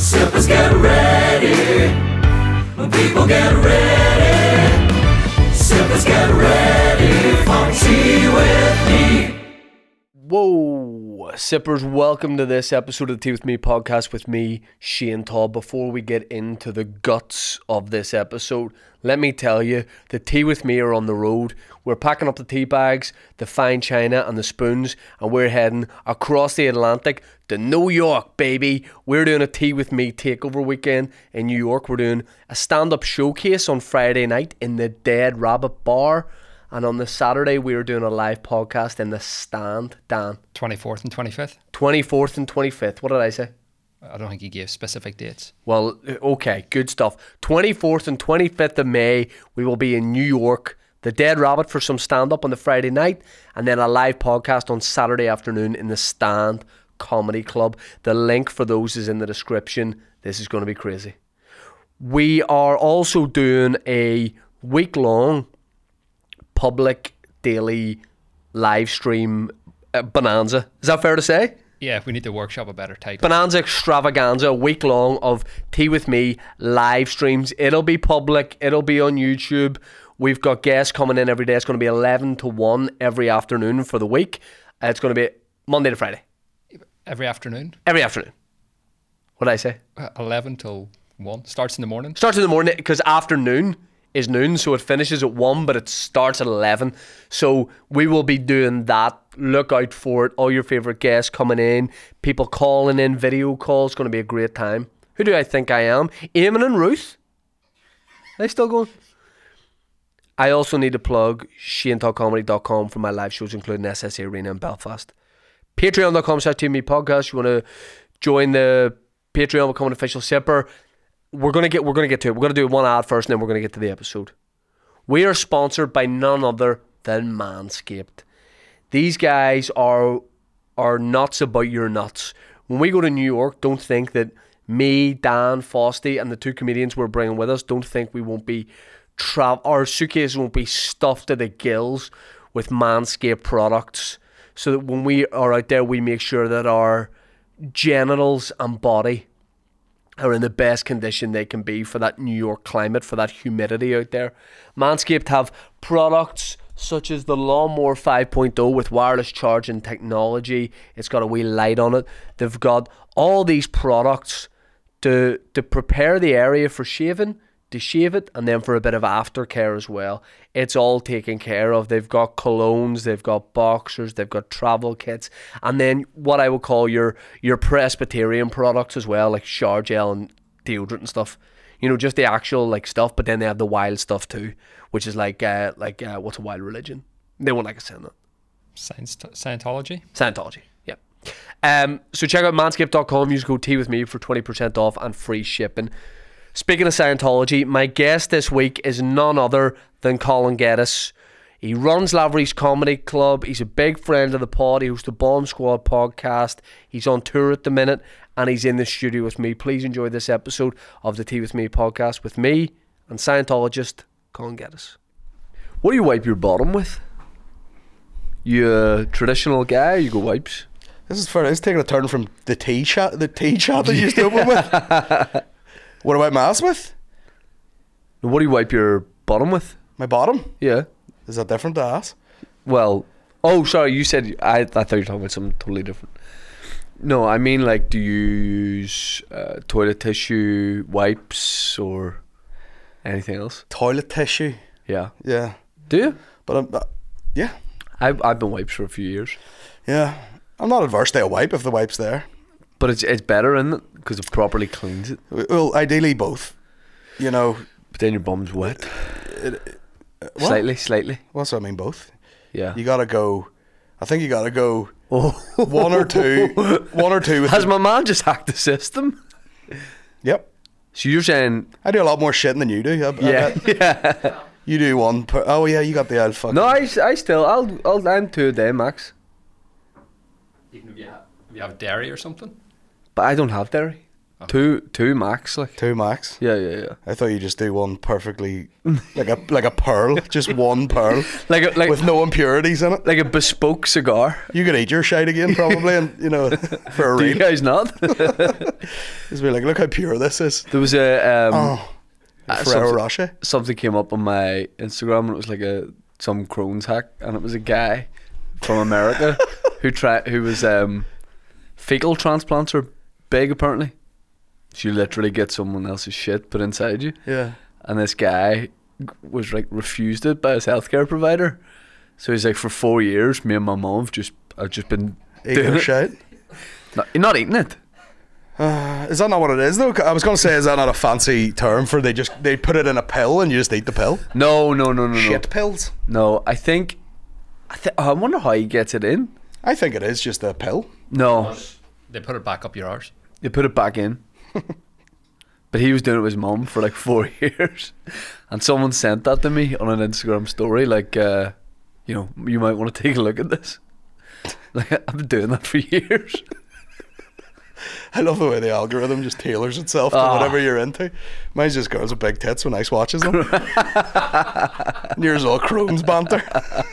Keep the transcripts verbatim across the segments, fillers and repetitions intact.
Sippers get ready. People get ready. Sippers get ready for tea with me. Whoa, Sippers, welcome to this episode of the Tea With Me podcast with me, Shane Todd. Before we get into the guts of this episode, let me tell you, the Tea With Me are on the road. We're packing up the tea bags, the fine china and the spoons, and we're heading across the Atlantic to New York, baby. We're doing a Tea With Me takeover weekend in New York. We're doing a stand-up showcase on Friday night in the Dead Rabbit Bar. And on the Saturday, we are doing a live podcast in the Stand, Dan. twenty-fourth and twenty-fifth? twenty-fourth and twenty-fifth. What did I say? I don't think you gave specific dates. Well, okay, good stuff. twenty-fourth and twenty-fifth of May, we will be in New York. The Dead Rabbit for some stand-up on the Friday night. And then a live podcast on Saturday afternoon in the Stand Comedy Club. The link for those is in the description. This is going to be crazy. We are also doing a week-long public daily live stream uh, bonanza. Is that fair to say? Yeah, we need to workshop a better title. Bonanza extravaganza, a week long of Tea With Me live streams. It'll be public. It'll be on YouTube. We've got guests coming in every day. It's going to be eleven to one every afternoon for the week. Uh, it's going to be Monday to Friday. Every afternoon? Every afternoon. What did I say? Uh, eleven till one. Starts in the morning? Starts in the morning because afternoon is noon, so it finishes at one, but it starts at eleven. So we will be doing that. Look out for it. All your favourite guests coming in, people calling in, video calls. It's going to be a great time. Who do I think I am? Eamon and Ruth? Are they still going? I also need to plug shane todd comedy dot com for my live shows, including S S A Arena in Belfast. Patreon dot com slash T V Me podcast. You want to join the Patreon, become an official sipper. We're gonna get we're gonna get to it. We're gonna do one ad first, and then we're gonna get to the episode. We are sponsored by none other than Manscaped. These guys are are nuts about your nuts. When we go to New York, don't think that me, Dan, Fosty, and the two comedians we're bringing with us, don't think we won't be tra- our suitcases won't be stuffed to the gills with Manscaped products. So that when we are out there, we make sure that our genitals and body are in the best condition they can be for that New York climate, for that humidity out there. Manscaped have products such as the Lawnmower five point oh with wireless charging technology. It's got a wee light on it. They've got all these products to to prepare the area for shaving, to shave it, and then for a bit of aftercare as well. It's all taken care of. They've got colognes, they've got boxers, they've got travel kits, and then what I would call your your Presbyterian products as well, like shower gel and deodorant and stuff. You know, just the actual like stuff, but then they have the wild stuff too, which is like uh, like uh, what's a wild religion? They won't like us saying that. Science, Scientology? Scientology, yeah. Um, so check out manscaped dot com. Use code Tea With Me for twenty percent off and free shipping. Speaking of Scientology, my guest this week is none other than Colin Geddes. He runs Lavery's Comedy Club. He's a big friend of the pod. He hosts the Bomb Squad podcast. He's on tour at the minute, and he's in the studio with me. Please enjoy this episode of the Tea With Me podcast with me and Scientologist Colin Geddes. What do you wipe your bottom with? You a traditional guy, or you go wipes? This is fair. It's taking a turn from the tea chat, the tea chat that you used to open with. What do I mass with? What do you wipe your bottom with? My bottom? Yeah. Is that different to ass? Well, oh, sorry, you said, I, I thought you were talking about something totally different. No, I mean, like, do you use uh, toilet tissue, wipes, or anything else? Toilet tissue. Yeah. Yeah. Do you? But, I'm, uh, yeah. I've, I've been wipes for a few years. Yeah. I'm not adverse to a wipe if the wipe's there. But it's it's better, isn't it? Because it properly cleans it. Well, ideally both. You know. But then your bum's wet. It, it, what? Slightly, slightly. Well, so I mean both. Yeah. You gotta go. I think you gotta go. Oh. One or two. One or two. With Has the, my man just hacked the system? Yep. So you're saying? I do a lot more shitting than you do. I, Yeah. I, Yeah. You do one. Per, oh yeah, you got the old fucking. No, I, I still. I'll. I'll. I'm two a day max. Even if you have, if you have dairy or something? But I don't have dairy. Two, two max, like. Two max. Yeah, yeah, yeah. I thought you just do one perfectly, like a like a pearl, just one pearl Like a, like with no impurities in it. like a bespoke cigar. You could eat your shite again probably, and you know, for a Do you real. guys not? Just be like, look how pure this is. There was a um, Oh, uh, Ferrero something, Rocher. something came up on my Instagram, and it was like a some Crohn's hack, and it was a guy from America who tried who was um, fecal transplants are big apparently. So you literally get someone else's shit put inside you, Yeah. and this guy was like refused it by his healthcare provider. So he's like, for four years, me and my mom have just I've just been Eat doing your it. shite. Not, you're not eating it. Uh, is that not what it is though? I was going to say, is that not a fancy term for they just they put it in a pill and you just eat the pill? No, no, no, no, no. Shit pills. No, I think. I, th- I wonder how he gets it in. I think it is just a pill. No, They put it back up your arse. they put it back in. But he was doing it with his mum for like four years, and someone sent that to me on an Instagram story. Like, uh, you know, you might want to take a look at this. Like, I've been doing that for years. I love the way the algorithm just tailors itself to Ah. whatever you're into. Mine's just girls with big tits when Ice watches them. And yours all Crohn's banter.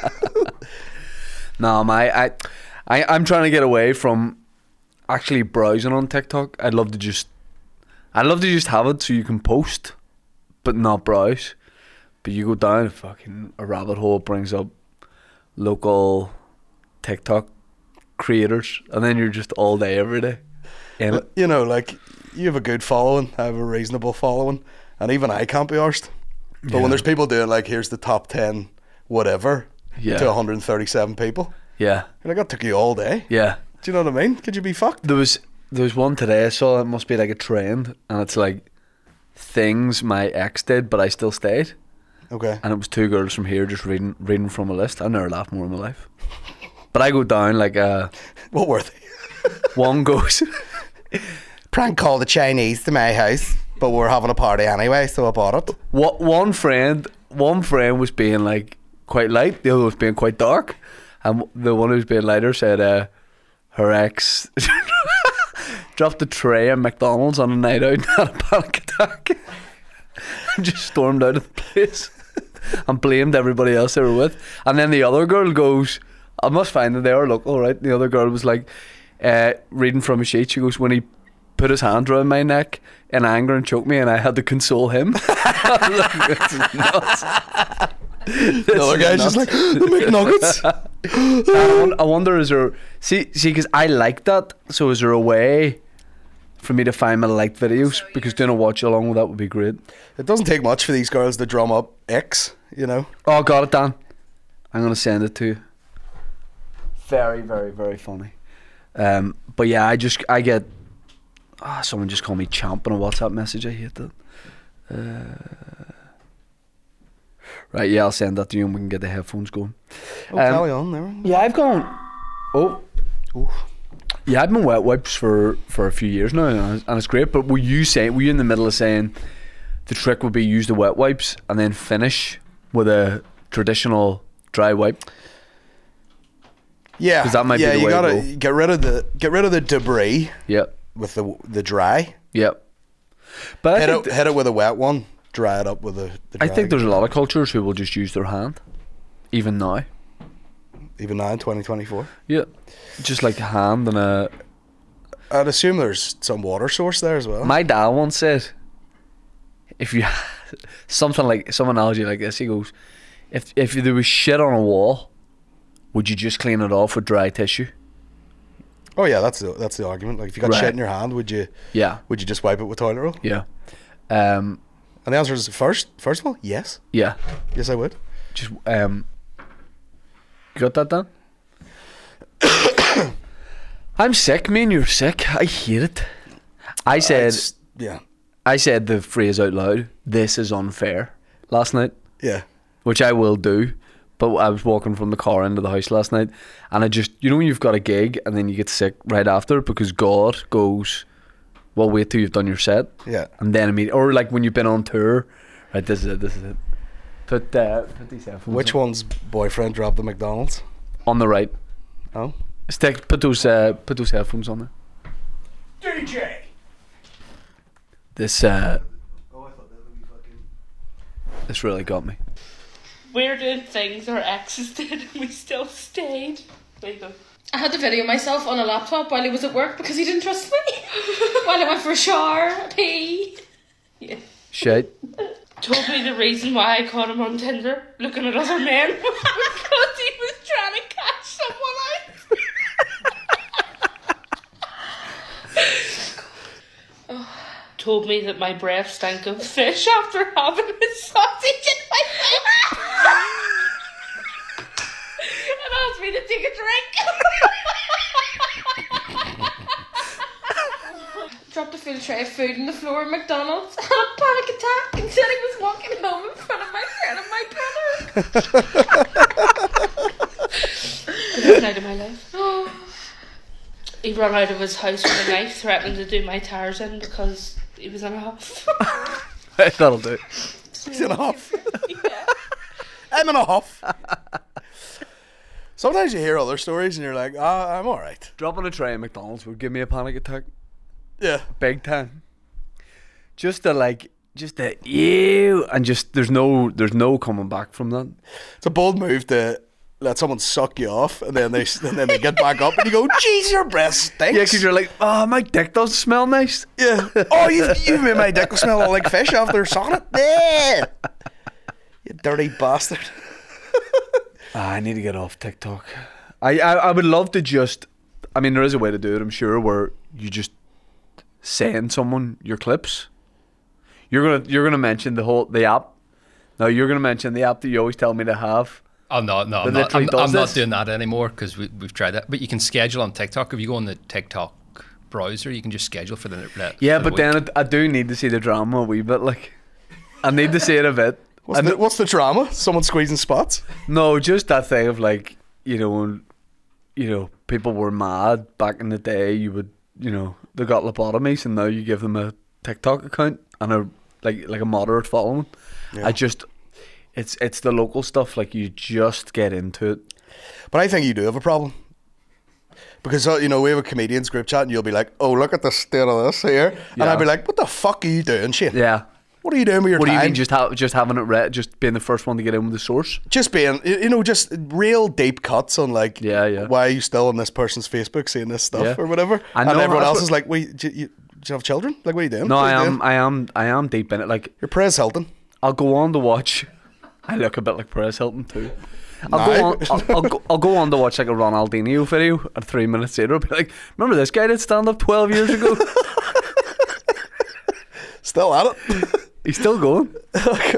No, my I, I, I'm trying to get away from actually browsing on TikTok. I'd love to just, I'd love to just have it so you can post, but not browse. But you go down a fucking a rabbit hole, it brings up local TikTok creators, and then you're just all day every day. in it. You know, like, you have a good following, I have a reasonable following, and even I can't be arsed. But Yeah. when there's people doing, like, here's the top ten whatever Yeah. to one hundred thirty-seven people, Yeah, you're like, that took you all day. yeah. Do you know what I mean? Could you be fucked? There was there was one today I saw. It must be like a trend, and it's like things my ex did, but I still stayed. Okay. And it was two girls from here just reading reading from a list. I've never laughed more in my life. But I go down like uh, What were they? one goes. Prank call the Chinese to my house, but we're having a party anyway, so I bought it. What one friend one friend was being like quite light, the other was being quite dark, and the one who was being lighter said uh, her ex dropped a tray at McDonald's on a night out and had a panic attack and just stormed out of the place and blamed everybody else they were with. And then the other girl goes, I must find that they are local, right? The other girl was like uh, reading from a sheet. She goes, when he put his hand around my neck in anger and choked me, and I had to console him. I was like, this is nuts. This The other is guy's nuts. just like, the McNuggets. I won- I wonder, is there see see because I like that. So is there a way for me to find my liked videos? Because doing a watch along with that would be great. It doesn't take much for these girls to drum up X, you know? Oh, got it, Dan. I'm gonna send it to you. Very, very, very funny. Um, but yeah, I just I get ah, someone just called me champ on a WhatsApp message. I hate that. Uh, right, yeah, I'll send that to you and we can get the headphones going. Oh, Um, carry on there. Yeah, I've gone. Oh, yeah, I've been wet wipes for, for a few years now, and it's, and it's great. But were you saying? Were you in the middle of saying the trick would be use the wet wipes and then finish with a traditional dry wipe? Yeah, 'Cause that might be yeah, the you way to gotta go. get rid of the get rid of the debris Yep, with the the dry. yep. But I Hit think, it, hit it with a wet one. Dry it up with the. the I dry think there's a again. lot of cultures who will just use their hand, even now. even now in twenty twenty-four. Yeah, just like a hand and a. I'd assume there's some water source there as well. My dad once said, if you something like some analogy like this, he goes, if if there was shit on a wall, would you just clean it off with dry tissue? oh yeah, that's the that's the argument. Like if you got Right. shit in your hand, would you Yeah, would you just wipe it with toilet roll? yeah, um, And the answer is first. First of all, yes, yeah. yes, I would. Just um, you got that done? I'm sick. Me and you're sick. I hate it. I said, It's- yeah, I said the phrase out loud. This is unfair. Last night. yeah. Which I will do. But I was walking from the car into the house last night, and I just, you know, when you've got a gig and then you get sick right after because God goes, well, wait till you've done your set, Yeah. and then immediately, or like when you've been on tour, right? This is it. This is it. Put uh, put these headphones. Which on. one's boyfriend dropped the McDonald's? On the right. Oh, Stick. Put those uh, put those headphones on there. D J, This uh, this really got me. We're doing things our exes did and we still stayed. There you go. I had to video myself on a laptop while he was at work because he didn't trust me. While I went for a shower, a pee. Yeah. Shite. Told me the reason why I caught him on Tinder looking at other men was because he was trying to catch someone out. Oh. Told me that my breath stank of fish after having a sausage in my mouth. And asked me to take a drink. Dropped a full tray of food on the floor at McDonald's. Had a panic attack and said he was walking home in front of my friend and my brother. The night of my life. Oh. He ran out of his house with a knife, threatening to do my tires in because he was in a huff. That'll do. He's in a huff. Yeah. I'm in a huff. Sometimes you hear other stories and you're like, ah, I'm alright. Dropping a tray at McDonald's would give me a panic attack. Yeah. Big time. Just the like, just the ew, and just there's no, there's no coming back from that. It's a bold move to let someone suck you off and then they and then they get back up and you go, jeez, your breath stinks. Yeah, because you're like, oh, my dick does smell nice. Yeah. Oh, you you made my dick smell like fish after sucking it. Yeah. You dirty bastard. Ah, I need to get off TikTok. I, I I would love to just, I mean, there is a way to do it, I'm sure, where you just send someone your clips. You're gonna you're gonna mention the whole the app. No, you're gonna mention the app that you always tell me to have. Oh no, no, That I'm not, literally I'm, does I'm not this? doing that anymore because we, we've tried that. But you can schedule on TikTok. If you go on the TikTok browser, you can just schedule for the the- Yeah, for the but then week. I, I do need to see the drama a wee bit. Like, I need to see it a bit. What's And the, what's the drama? Someone squeezing spots? No, just that thing of like, you know, when, you know, people were mad back in the day. You would, you know, they got lobotomies, and now you give them a TikTok account and a like like a moderate following. Yeah. I just, it's it's the local stuff. Like, you just get into it. But I think you do have a problem. Because, uh, you know, we have a comedians group chat and you'll be like, oh, look at the state of this here. And Yeah. I'd be like, what the fuck are you doing, Shane? Yeah. What are you doing with your What do time? you mean? Just ha- just having it read, just being the first one to get in with the source. Just being, you you know, just real deep cuts on like, Yeah, yeah. why are you still on this person's Facebook seeing this stuff Yeah. or whatever? I and know, everyone that's else what- is like, wait, do you, do you have children? Like, what are you doing? No, What are I you am, doing? I am, I am deep in it. Like, You're Perez Hilton. I'll go on to watch. I look a bit like Perez Hilton too. I'll Nah. go on. I'll, I'll, go, I'll go on to watch like a Ronaldinho video, and three minutes later, I'll be like, "Remember this guy did stand up twelve years ago? Still at it. He's still going." Oh,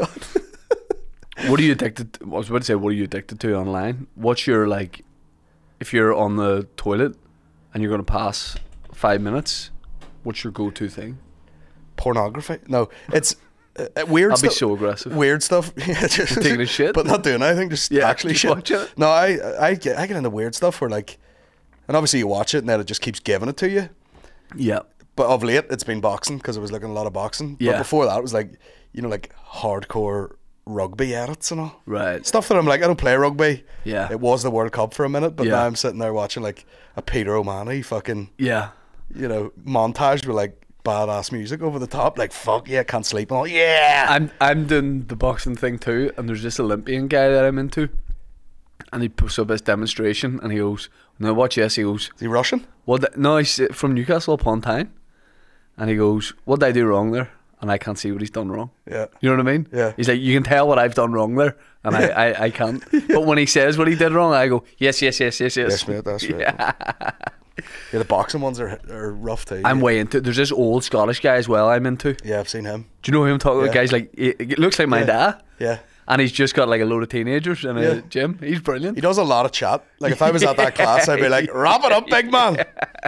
God. What are you addicted to? I was about to say, what are you addicted to online? What's your, like, if you're on the toilet and you're going to pass five minutes, what's your go-to thing? Pornography? No, it's uh, uh, weird I'll be stuff. so aggressive. Weird stuff. Yeah, just Taking a shit? But not doing anything, just Yeah, actually just shit. watching it. No, I, I, get, I get into weird stuff where, like, and obviously you watch it and then it just keeps giving it to you. Yeah. But of late, it's been boxing because I was looking at a lot of boxing. Yeah. But before that, it was like, you know, like hardcore rugby edits and all. Right. Stuff that I'm like, I don't play rugby. Yeah. It was the World Cup for a minute, but Yeah. now I'm sitting there watching like a Peter O'Mahony fucking, Yeah. you know, montage with like badass music over the top. Like, fuck yeah, can't sleep and all. Yeah. I'm I'm doing the boxing thing too, and there's this Olympian guy that I'm into, and he puts up this demonstration, and he goes, "Now watch this." He goes, Is he Russian? "What? the- No, he's from Newcastle upon Tyne," and he goes, "What did I do wrong there?" And I can't see what he's done wrong. Yeah. You know what I mean? Yeah. He's like, you can tell what I've done wrong there, and I, I, I can't. But when he says what he did wrong, I go, yes, yes, yes, yes, yes. Yes, mate, that's right. Yeah. Yeah, the boxing ones are are rough too. I'm yeah. way into. There's this old Scottish guy as well I'm into. Yeah, I've seen him. Do you know who I'm talking about? Yeah. Guys like, he, he looks like my Yeah. dad. Yeah. And he's just got like a load of teenagers in a Yeah. gym. He's brilliant. He does a lot of chat. Like, if I was at that class, I'd be like, wrap it up, big man.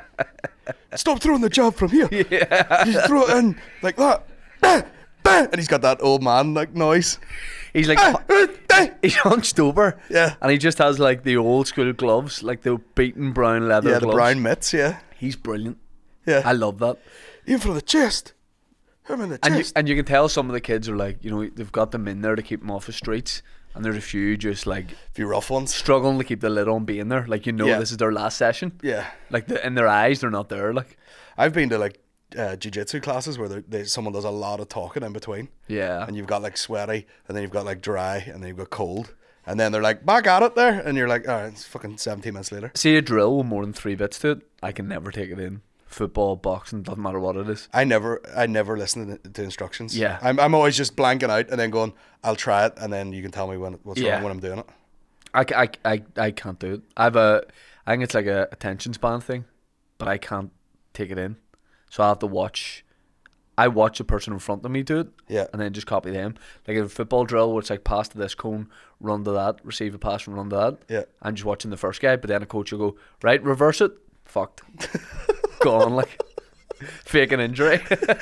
Stop throwing the jab from here. Yeah. You throw it in like that. Bah, bah. And he's got that old man like noise. He's like, Ah, ah, ah. he's hunched over. Yeah. And he just has like the old school gloves, like the beaten brown leather Yeah, the gloves. brown mitts, yeah. He's brilliant. Yeah. I love that. Even from the chest. Him in the And you, chest. and you can tell some of the kids are like, you know, they've got them in there to keep them off the streets. And there's a few just like A few rough ones. struggling to keep the lid on being there. Like, you know, Yeah. this is their last session. Yeah. Like, the, in their eyes, they're not there. Like, I've been to like uh, jiu-jitsu classes where there- they, someone does a lot of talking in between. Yeah. And you've got like sweaty, and then you've got like dry, and then you've got cold. And then they're like, back at it there. And you're like, all right, it's fucking seventeen minutes later. See a drill with more than three bits to it, I can never take it in. Football, boxing, doesn't matter what it is. I never I never listen to, to instructions. Yeah. I'm, I'm always just blanking out and then going, I'll try it, and then you can tell me when what's Yeah. wrong when I'm doing it. I, c- I, I, I can't do it. I have a, I think it's like a attention span thing, but I can't take it in. So I have to watch, I watch the person in front of me do it, Yeah. and then just copy them. Like a football drill where it's like pass to this cone, run to that, receive a pass and run to that. Yeah. I'm just watching the first guy, but then a coach will go, right, reverse it. Fucked. Gone, like. Fake an injury.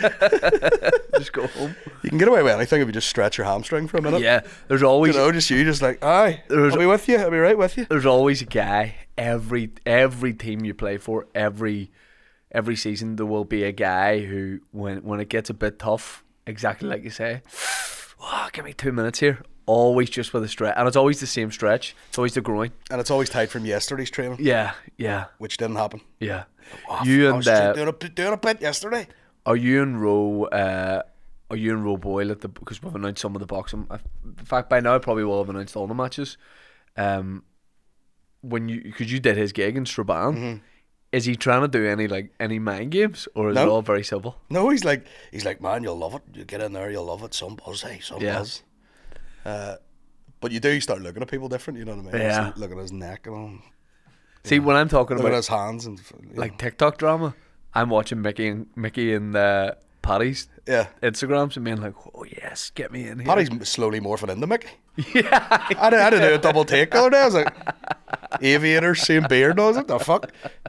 Just go home. You can get away with anything if you just stretch your hamstring for a minute. Yeah, there's always You know, just you, just like, aye, There's- I'll be with you, I'll be right with you. there's always a guy every every team you play for every every season there will be a guy who when when it gets a bit tough, exactly like you say, oh, give me two minutes here, always just with a stretch, and it's always the same stretch, it's always the groin. And it's always tied from yesterday's training, Yeah, yeah, which didn't happen. yeah. Oh, You I and was uh, doing, a, doing a bit yesterday. are you and Roe uh are you and Roe Boyle at the, because we've announced some of the boxing, in fact by now I probably will have announced all the matches, um when you, because you did his gig in Strabane, Mm-hmm. is he trying to do any like any mind games, or is it No. all very civil? No, he's like, he's like, man, you'll love it. You get in there, you'll love it. Some buzz, hey, some Yeah. buzz. Uh, but you do start looking at people different, you know what I mean? Yeah. So looking at his neck and all, See, when I'm talking looking at about his hands and you like know. TikTok drama, I'm watching Mickey and Mickey and uh, Paddy's Yeah. Instagrams and being like, oh yes, get me in here. Paddy's slowly morphing into Mickey. Yeah. I, did, I did do a double take the other day. I was like, aviator, same beard. No, I was like, the fuck?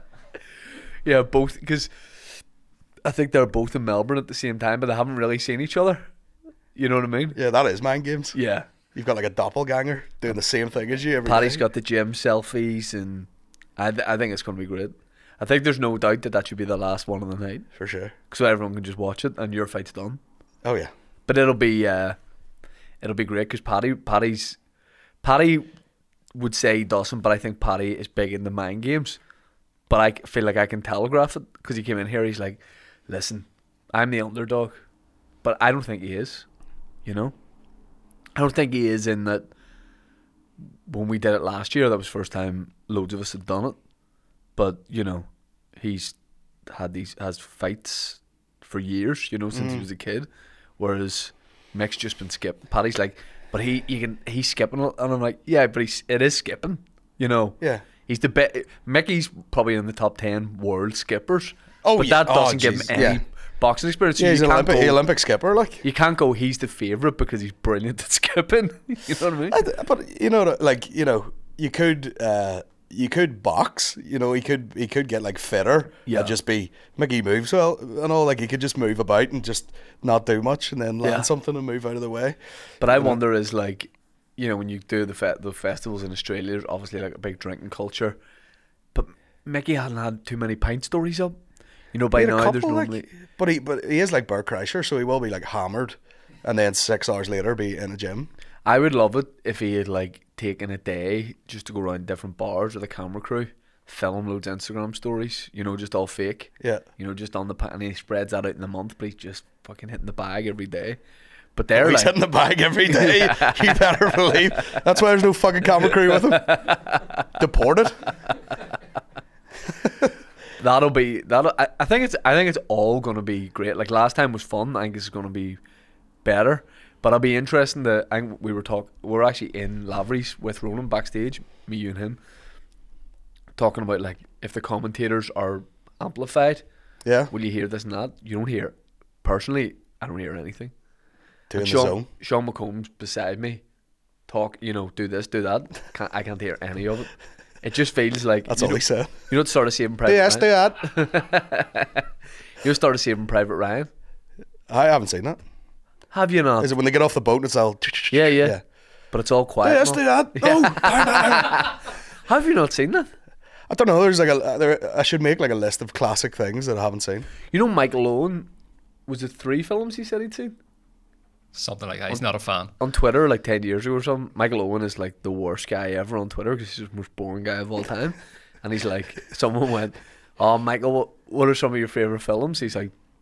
Yeah, both, because I think they're both in Melbourne at the same time, but they haven't really seen each other. You know what I mean? Yeah, that is mind games. Yeah. You've got like a doppelganger doing the same thing as you every Paddy's day. got the gym selfies, and I, th- I think it's going to be great. I think there's no doubt that that should be the last one of the night, For sure. so everyone can just watch it and your fight's done. Oh, yeah. But it'll be uh, it'll be great because Paddy Paddy's Paddy would say he doesn't, but I think Paddy is big in the mind games. But I c- feel like I can telegraph it because he came in here. He's like, "Listen, I'm the underdog," but I don't think he is. You know, I don't think he is in that. When we did it last year, that was the first time loads of us had done it. But you know, he's had these has fights for years. You know, since he was a kid. Whereas Mick's just been skipping. Paddy's like, but he, you can, he's skipping it, and I'm like, yeah, but he's, it is skipping. You know, Yeah. he's the best. Mickey's probably in the top ten world skippers. Oh, but yeah. that doesn't Oh, give him jeez. any Yeah. boxing experience. So Yeah, you he's an can't Olympic, go, Olympic skipper, like. you can't go. He's the favorite because he's brilliant at skipping. You know what I mean? I th- but you know, like you know, you could, uh, you could box. You know, he could, he could get like fitter. Yeah. And just be Mickey moves well and all. Like he could just move about and just not do much and then land Yeah. something and move out of the way. But I wonder is like, you know, when you do the fe- the festivals in Australia, there's obviously like a big drinking culture. But Mickey hadn't had too many pint stories up. You know, by He had a now there's couple, like, normally. but he, but he is like Bert Kreischer, so he will be like hammered, and then six hours later be in a gym. I would love it if he had like taken a day just to go around different bars with a camera crew, film loads of Instagram stories, you know, just all fake. Yeah. You know, just on the pa- and he spreads that out in a month, but he's just fucking hitting the bag every day. But they're He's like, hitting the bag every day. You better believe. That's why there's no fucking camera crew with him. Deported. that'll be that'll. I, I think it's I think it's all gonna be great. Like last time was fun. I think it's gonna be better. But I'll be interesting to. I think we were talk. We are actually in Lavery's with Roland backstage, me, you, and him, talking about like if the commentators are amplified. Yeah. Will you hear this and that? You don't hear. Personally, I don't hear anything. Doing And the Sean, zone. Sean McComb's beside me, talk. You know, do this, do that. Can't, I can't hear any of it. It just feels like That's you all know, he said. You know, what sort of Saving Private Yes, do Ryan. that. You know, start of Saving Private Ryan. I haven't seen that. Have you not? Is it when they get off the boat and it's all... Yeah, yeah, Yeah. But it's all quiet. Yes, and do all. that. No. down, down. Have you not seen that? I don't know. There's like a... There, I should make like a list of classic things that I haven't seen. You know, Michael Owen, was it three films he said he'd seen? Something like that. He's not a fan. On Twitter, like ten years ago or something, Michael Owen is like the worst guy ever on Twitter because he's the most boring guy of all time. And he's like, someone went, oh, Michael, what, what are some of your favourite films? He's like,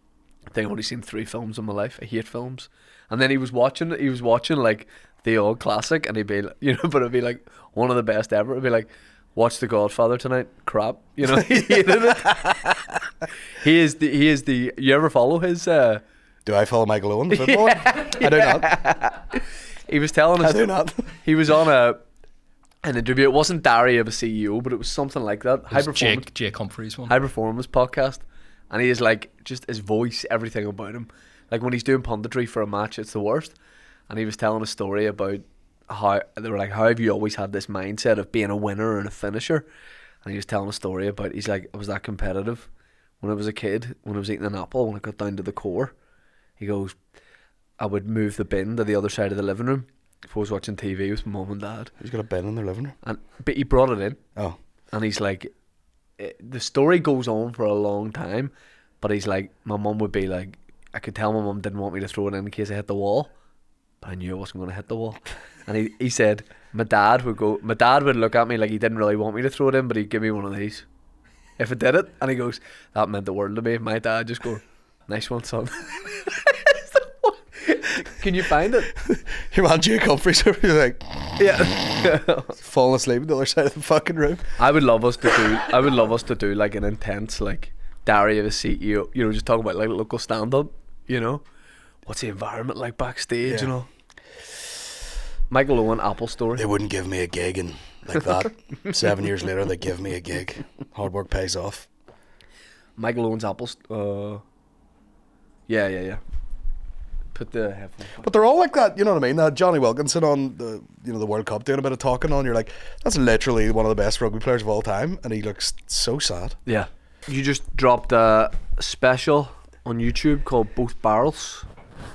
I think I've only seen three films in my life. I hate films. And then he was watching. He was watching like the old classic, and he'd be, like, you know, but it'd be like one of the best ever. It'd be like, watch The Godfather tonight. Crap, you know. He hated it. He is the. He is the. You ever follow his? Uh, Do I follow Michael Owen? Football? I do not. he was telling us. I do not. He was on a an interview. It wasn't Darry of a C E O, but it was something like that. High It was performance. Jake, Jake Humphreys one. High Performance podcast, and he is like, just his voice, everything about him. Like when he's doing punditry for a match, it's the worst. And he was telling a story about how they were like, how have you always had this mindset of being a winner and a finisher? And he was telling a story about, he's like, I was that competitive when I was a kid, when I was eating an apple, when I got down to the core. He goes, I would move the bin to the other side of the living room if I was watching T V with my mum and dad. He's got a bin in their living room. And but he brought it in. Oh. And he's like, it, the story goes on for a long time, but he's like, my mum would be like, I could tell my mum didn't want me to throw it in in case I hit the wall, but I knew I wasn't going to hit the wall. And he, he said, my dad would go, my dad would look at me like he didn't really want me to throw it in, but he'd give me one of these if I did it. And he goes, that meant the world to me. My dad just go, nice one, son. Can you find it? Your man Jake Humphreys over here like Yeah. falling asleep on the other side of the fucking room. I would love us to do. I would love us to do like an intense, like Darry of a C E O. You know, just talk about like local stand up. You know, what's the environment like backstage? Yeah. You know, Michael Owen Apple story. They wouldn't give me a gig, and like that, seven years later, they give me a gig. Hard work pays off. Michael Owen's Apple. St- uh, yeah, yeah, yeah. Put the headphones. But they're all like that, you know what I mean? Uh, Johnny Wilkinson on the you know the World Cup doing a bit of talking on. You're like, that's literally one of the best rugby players of all time, and he looks so sad. Yeah. You just dropped a special on YouTube called Both Barrels.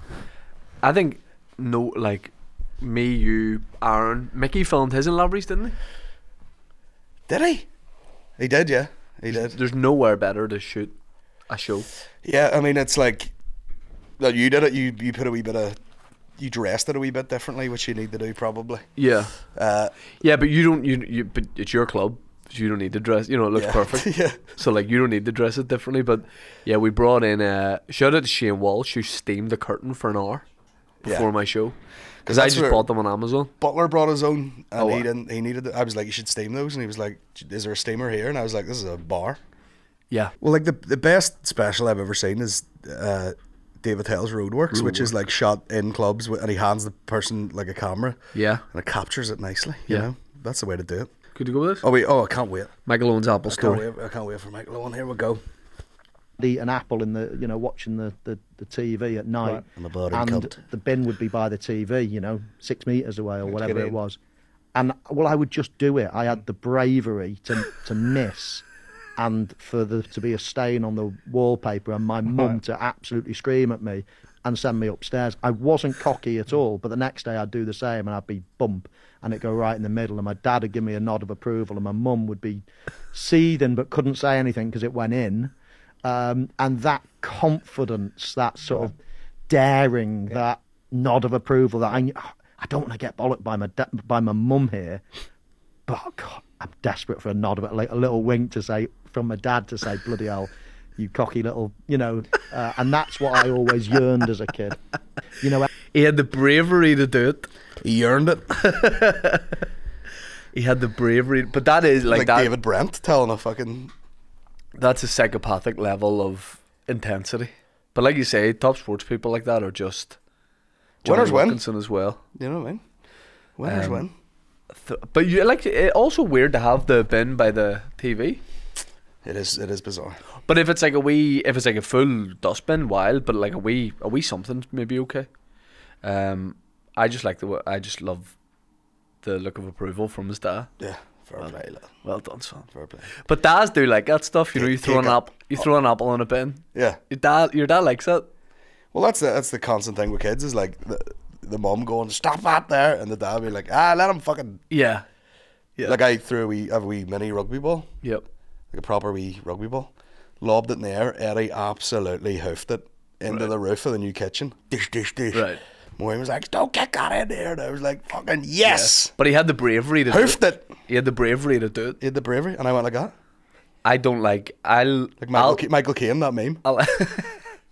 I think no, like me, you, Aaron, Mickey filmed his in Lavery's, didn't he? Did he? He did, yeah. He did. There's nowhere better to shoot a show. Yeah, I mean, it's like that you did it. You you put a wee bit of you dressed it a wee bit differently, which you need to do probably. Yeah. Uh, Yeah, but you don't. You you. But it's your club. So you don't need to dress. You know, it looks yeah. perfect. Yeah. So like, you don't need to dress it differently. But yeah, we brought in. Uh, shout out to Shane Walsh, who steamed the curtain for an hour before Yeah. my show, because I that's just where- bought them on Amazon. Butler brought his own, and Oh, he uh, didn't. He needed. I was like, you should steam those, and he was like, is there a steamer here? And I was like, this is a bar. Yeah. Well, like the the best special I've ever seen is uh, David Hell's Roadworks, which is like shot in clubs, wi- and he hands the person like a camera, Yeah. and it captures it nicely. You Yeah. know, that's the way to do it. Good to go with this. Oh wait, oh I can't wait. Michael Owen's Apple I can't story. wait. I can't wait for Michael Owen. Here we go. Eat an apple in the, you know, watching the, the, the T V at night, Right. And the bloody and cunt. the bin would be by the T V, you know, six meters away or whatever get it in. was, and well, I would just do it. I had the bravery to to miss, and for there to be a stain on the wallpaper, and my mum to absolutely scream at me and send me upstairs. I wasn't cocky at all, but the next day I'd do the same, and I'd be bump, and it'd go right in the middle, and my dad would give me a nod of approval, and my mum would be seething but couldn't say anything because it went in. Um, and that confidence, that sort of daring, that nod of approval, that I, I don't want to get bollocked by my da- by my mum here, but God, I'm desperate for a nod of it, like a little wink to say from my dad to say, bloody hell, you cocky little, you know, uh, and that's what I always yearned as a kid, you know. He had the bravery to do it. He earned it, He had the bravery, but that is like, like, that. David Brent telling a fucking. That's a psychopathic level of intensity. But like you say, top sports people like that are just Johnny Winners win. Wilkinson as well. You know what I mean? Winners Um, win. Th- But you like it also weird to have the bin by the T V. It is. It is bizarre. But if it's like a wee, if it's like a full dustbin, wild. But like a wee, a wee something, maybe okay. Um, I just like the. wa- I just love the look of approval from his dad. Yeah. Fair play, lad. Well done, son. Fair play. But dads do like that stuff. You know, you Take- throw take an a- apple, you throw an apple in a bin. Yeah. Your dad, your dad likes it. Well, that's the that's the constant thing with kids is like the the mom going stop that there, and the dad be like ah let him fucking. Yeah. Yeah. Like I threw a wee, I have a wee mini rugby ball, Yep. like a proper wee rugby ball, lobbed it in the air. Eddie absolutely hoofed it into Right. the roof of the new kitchen. Dish dish dish. Right. Maureen was like, don't kick that in there. And I was like, fucking yes. But he had the bravery to Hoofed do it. it. He had the bravery to do it. He had the bravery, and I went like that. I don't like. I'll. Like Michael, I'll, Ca- Michael Caine, that meme. I'll,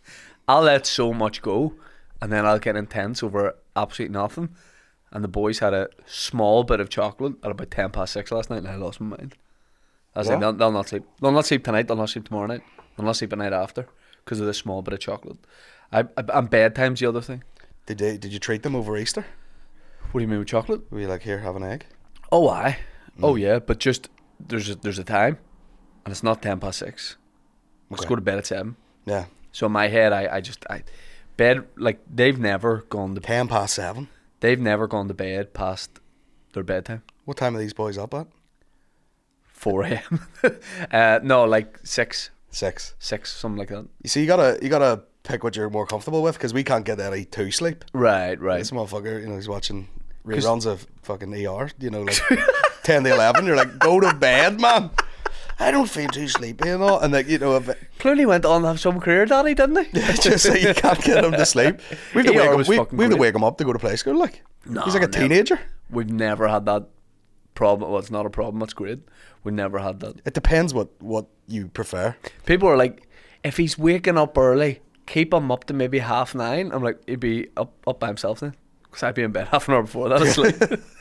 I'll let so much go, and then I'll get intense over absolutely nothing. And the boys had a small bit of chocolate at about ten past six last night, and I lost my mind. I was What? like, they'll, they'll not sleep. They'll not sleep tonight. They'll not sleep tomorrow night. They'll not sleep the night after because of this small bit of chocolate. I, I and bedtime's the other thing. Did they, did you treat them over Easter? What do you mean with chocolate? Were you like, here, have an egg? Oh, I. Oh yeah, but just there's a, there's a time, and it's not ten past six. Let's Okay. go to bed at seven. Yeah. So in my head, I, I just I bed like they've never gone to Ten past seven. they've never gone to bed past their bedtime. What time are these boys up at? four a.m. uh, no, like six, Six. six, something like that. You see, you gotta you gotta pick what you're more comfortable with, because we can't get Eddie to sleep. Right, right. This motherfucker, you know, he's watching reruns of fucking E R. You know, like ten to eleven. You're like, go to bed, man. I don't feel too sleepy and all. And like, you know, if it, Clearly went on to have some career, Daddy, didn't he? just so you can't get him to sleep. We have to, E R wake him, was we, fucking we have to great. wake him up to go to play school. Like, No, he's like a never. teenager. We've never had that problem. Well, it's not a problem. That's great. We never had that. It depends what what you prefer. People are like, if he's waking up early, keep him up to maybe half nine. I'm like, he'd be up, up by himself then. Because I'd be in bed half an hour before that asleep.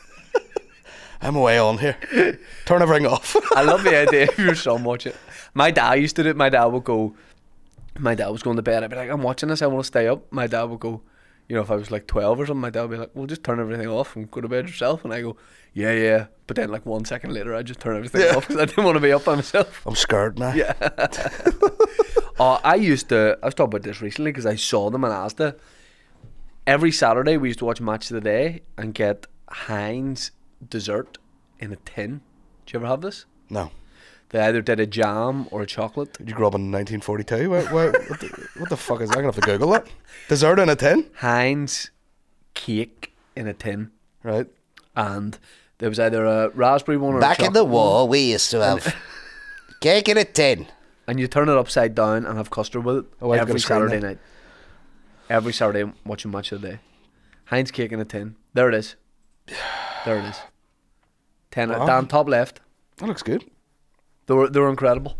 I'm away on here. Turn everything off. I love the idea of your son watching it. My dad used to do it. My dad would go, my dad was going to bed. I'd be like, I'm watching this. I want to stay up. My dad would go, you know, if I was like twelve or something, my dad would be like, well, just turn everything off and go to bed yourself. And I go, yeah, yeah. But then like one second later, I just turn everything Yeah. off because I didn't want to be up by myself. I'm scared now. Yeah. uh, I used to, I was talking about this recently because I saw them in Asda. Every Saturday we used to watch Match of the Day and get Heinz dessert in a tin. Did you ever have this? No. They either did a jam or a chocolate. Did you grow up in nineteen forty-two? What, what, what, the, what the fuck is that? I'm going to have to Google that. Dessert in a tin? Heinz cake in a tin. Right. And there was either a raspberry one or Back a in the chocolate one. war, we used to have cake in a tin. And you turn it upside down and have custard with it Oh, I've got every a screen Saturday there. night. Every Saturday watching Match of the Day. Heinz cake in a tin. There it is. There it is. Ten Wow. down top left. That looks good. They were they were incredible.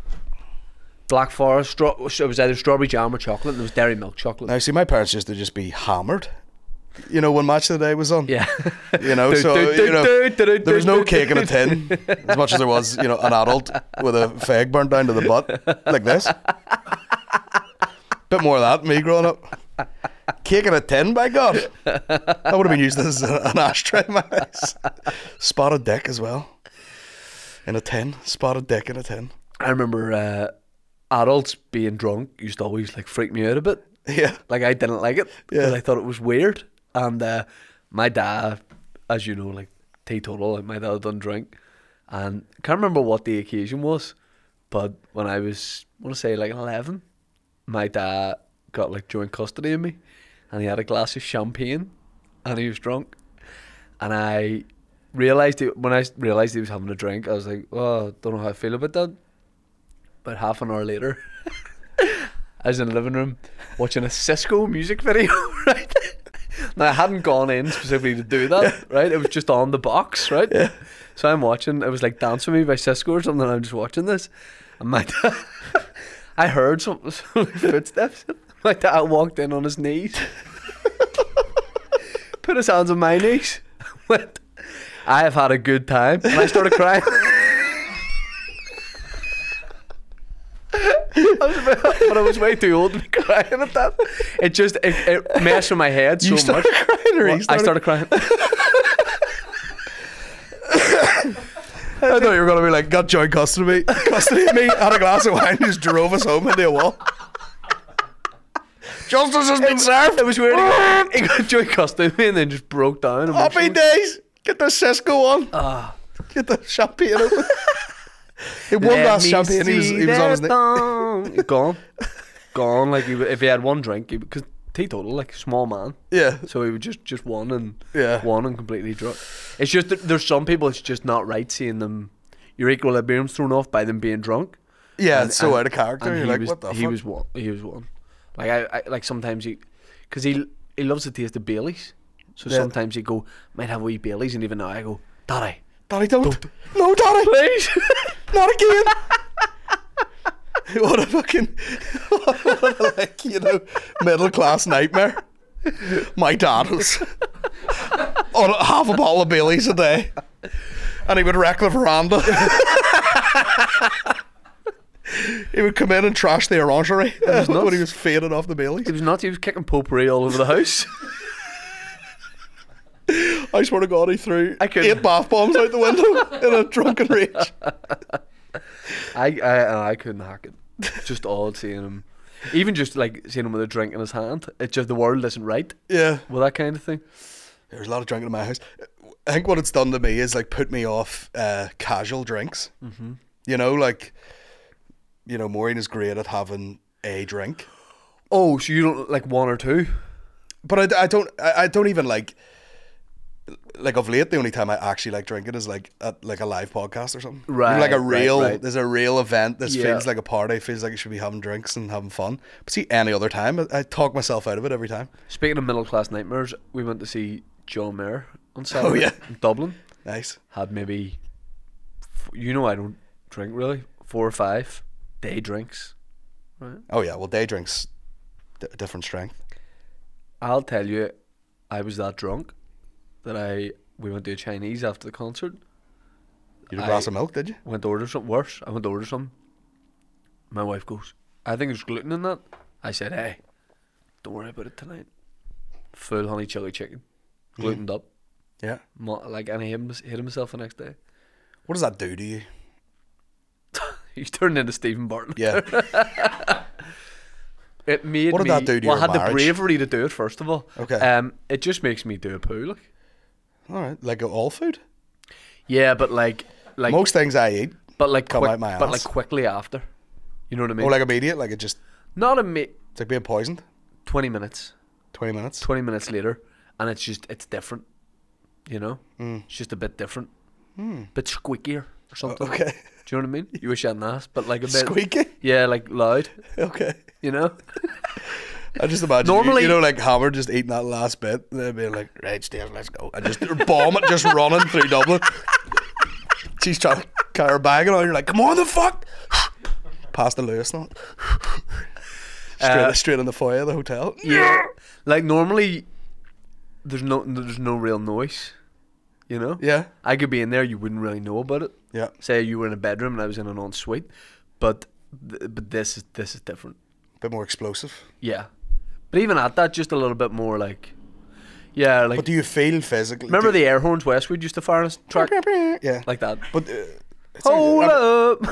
Black Forest. Straw, it was either strawberry jam or chocolate, and there was dairy milk chocolate. Now, see, my parents used to just be hammered. You know, when Match of the Day was on. Yeah. You know, so you know, there was no cake in a tin, as much as there was, you know, an adult with a fag burnt down to the butt, like this. Bit more of that, me growing up. Cake in a tin, by God. That would have been used as an ashtray in my house. Spotted dick as well. In a tin. Spotted dick in a tin. I remember uh, adults being drunk used to always like freak me out a bit. Yeah. Like I didn't like it Yeah. because I thought it was weird. And uh, my dad, as you know, like teetotal, like my dad doesn't drink. And I can't remember what the occasion was, but when I was, I want to say like eleven, my dad got like joint custody of me, and he had a glass of champagne, and he was drunk, and I realized it, when I realized he was having a drink, I was like, oh, don't know how I feel about that. About half an hour later, I was in the living room watching a Cisco music video, right? Now, I hadn't gone in specifically to do that, right? It was just on the box, right? Yeah. So I'm watching, it was like Dance With Me by Cisco or something, and I'm just watching this. And my dad, I heard some, some footsteps. My dad walked in on his knees, put his hands on my knees, went, I have had a good time. And I started crying. I was about, but I was way too old to be crying at that. It just it, it messed with my head so You much. started crying or he Well, I started crying. I thought you were going to be like, got joint custody, custody of me, had a glass of wine, just drove us home into a wall. Justice has been served. It was weird. He got, he got joint custody of me and then just broke down. Happy emotionally. days. Get the Cisco on. Ah. Get the champagne open. He one Let glass me champagne. He was, see he was on his that knee. thong. Gone, gone. Like he, w- if he had one drink, because teetotal, like small man. Yeah. So he would just just one and Yeah. one and completely drunk. It's just that there's some people it's just not right seeing them. Your equilibrium's thrown off by them being drunk. Yeah, And- it's so and- out of character. and You're he like, was, what the he fuck? was one. He was one. Like I, I like sometimes he, because he he loves the taste of Baileys. So Yeah. sometimes he go might have a wee Baileys, and even now I go, Daddy, Daddy, don't. No, Daddy. please. Not again. What a fucking, what a, like, you know, middle class nightmare. My dad was on half a bottle of Baileys a day, and he would wreck the veranda. He would come in and trash the orangery uh, when he was fading off the Baileys. He was nuts. He was kicking potpourri all over the house. I swear to God, he threw I couldn't- eight bath bombs out the window in a drunken rage. I, I I couldn't hack it. Just odd seeing him. Even just like seeing him with a drink in his hand. It's just the world isn't right. Yeah. Well, that kind of thing. There's a lot of drinking in my house. I think what it's done to me is like put me off uh, casual drinks. Mm-hmm. You know, like, you know, Maureen is great at having a drink. Oh, so you don't like one or two? But I, I don't I, I don't even like like of late the only time I actually like drinking is like at like a live podcast or something. Right, Like a right, real right. there's a real event. This Yeah. feels like a party, feels like you should be having drinks and having fun. But see, any other time I, I talk myself out of it every time. Speaking of middle class nightmares, we went to see John Mayer on Saturday Oh, yeah. in Dublin. Nice. Had maybe, f- you know, I don't drink really. Four or five day drinks. Right. Oh yeah, well day drinks d- different strength. I'll tell you, I was that drunk that I we went to a Chinese after the concert. You had a I- glass of milk, did you? Went to order something worse. I went to order something. My wife goes, I think there's gluten in that. I said, hey, don't worry about it tonight. Full honey chili chicken, glutened up. Yeah. Mo- Like, and I hit, him- hit myself the next day. What does that do to you? He's turned into Stephen Barton. Yeah. It made What did me. that do to well, your I had marriage? the bravery to do it first of all. Okay. Um, it just makes me do a poo. Like. All right. Like all food? Yeah, but like, like, Most things I eat. but like, come quick, out my but ass. like quickly after. You know what I mean? Oh, like immediate? Like it just, Not a mi- it's like being poisoned? twenty minutes. twenty minutes? twenty minutes later, and it's just it's different, you know. Mm. It's just a bit different, bit squeakier or something. Okay. Do you know what I mean? You wish you had an ass, but like a bit Squeaky? Yeah, like loud. Okay. You know. I just imagine, Normally- you, you know, like Hammer just eating that last bit, and then being like, right, Steve, let's go. And just bomb it, just running through Dublin. She's trying to carry her bag and all, you're like, come on the fuck! Past the Lewis, not. Straight, Uh, straight in the foyer of the hotel. Yeah. Like normally, there's no there's no real noise. You know. Yeah. I could be in there, you wouldn't really know about it. Yeah. Say you were in a bedroom and I was in an ensuite, but th- but this is this is different. Bit more explosive. Yeah. But even at that, just a little bit more like, yeah, like. But do you feel physically? Remember do the air horns Westwood used to fire on a track Yeah. like that? But. Uh, it's Hold like,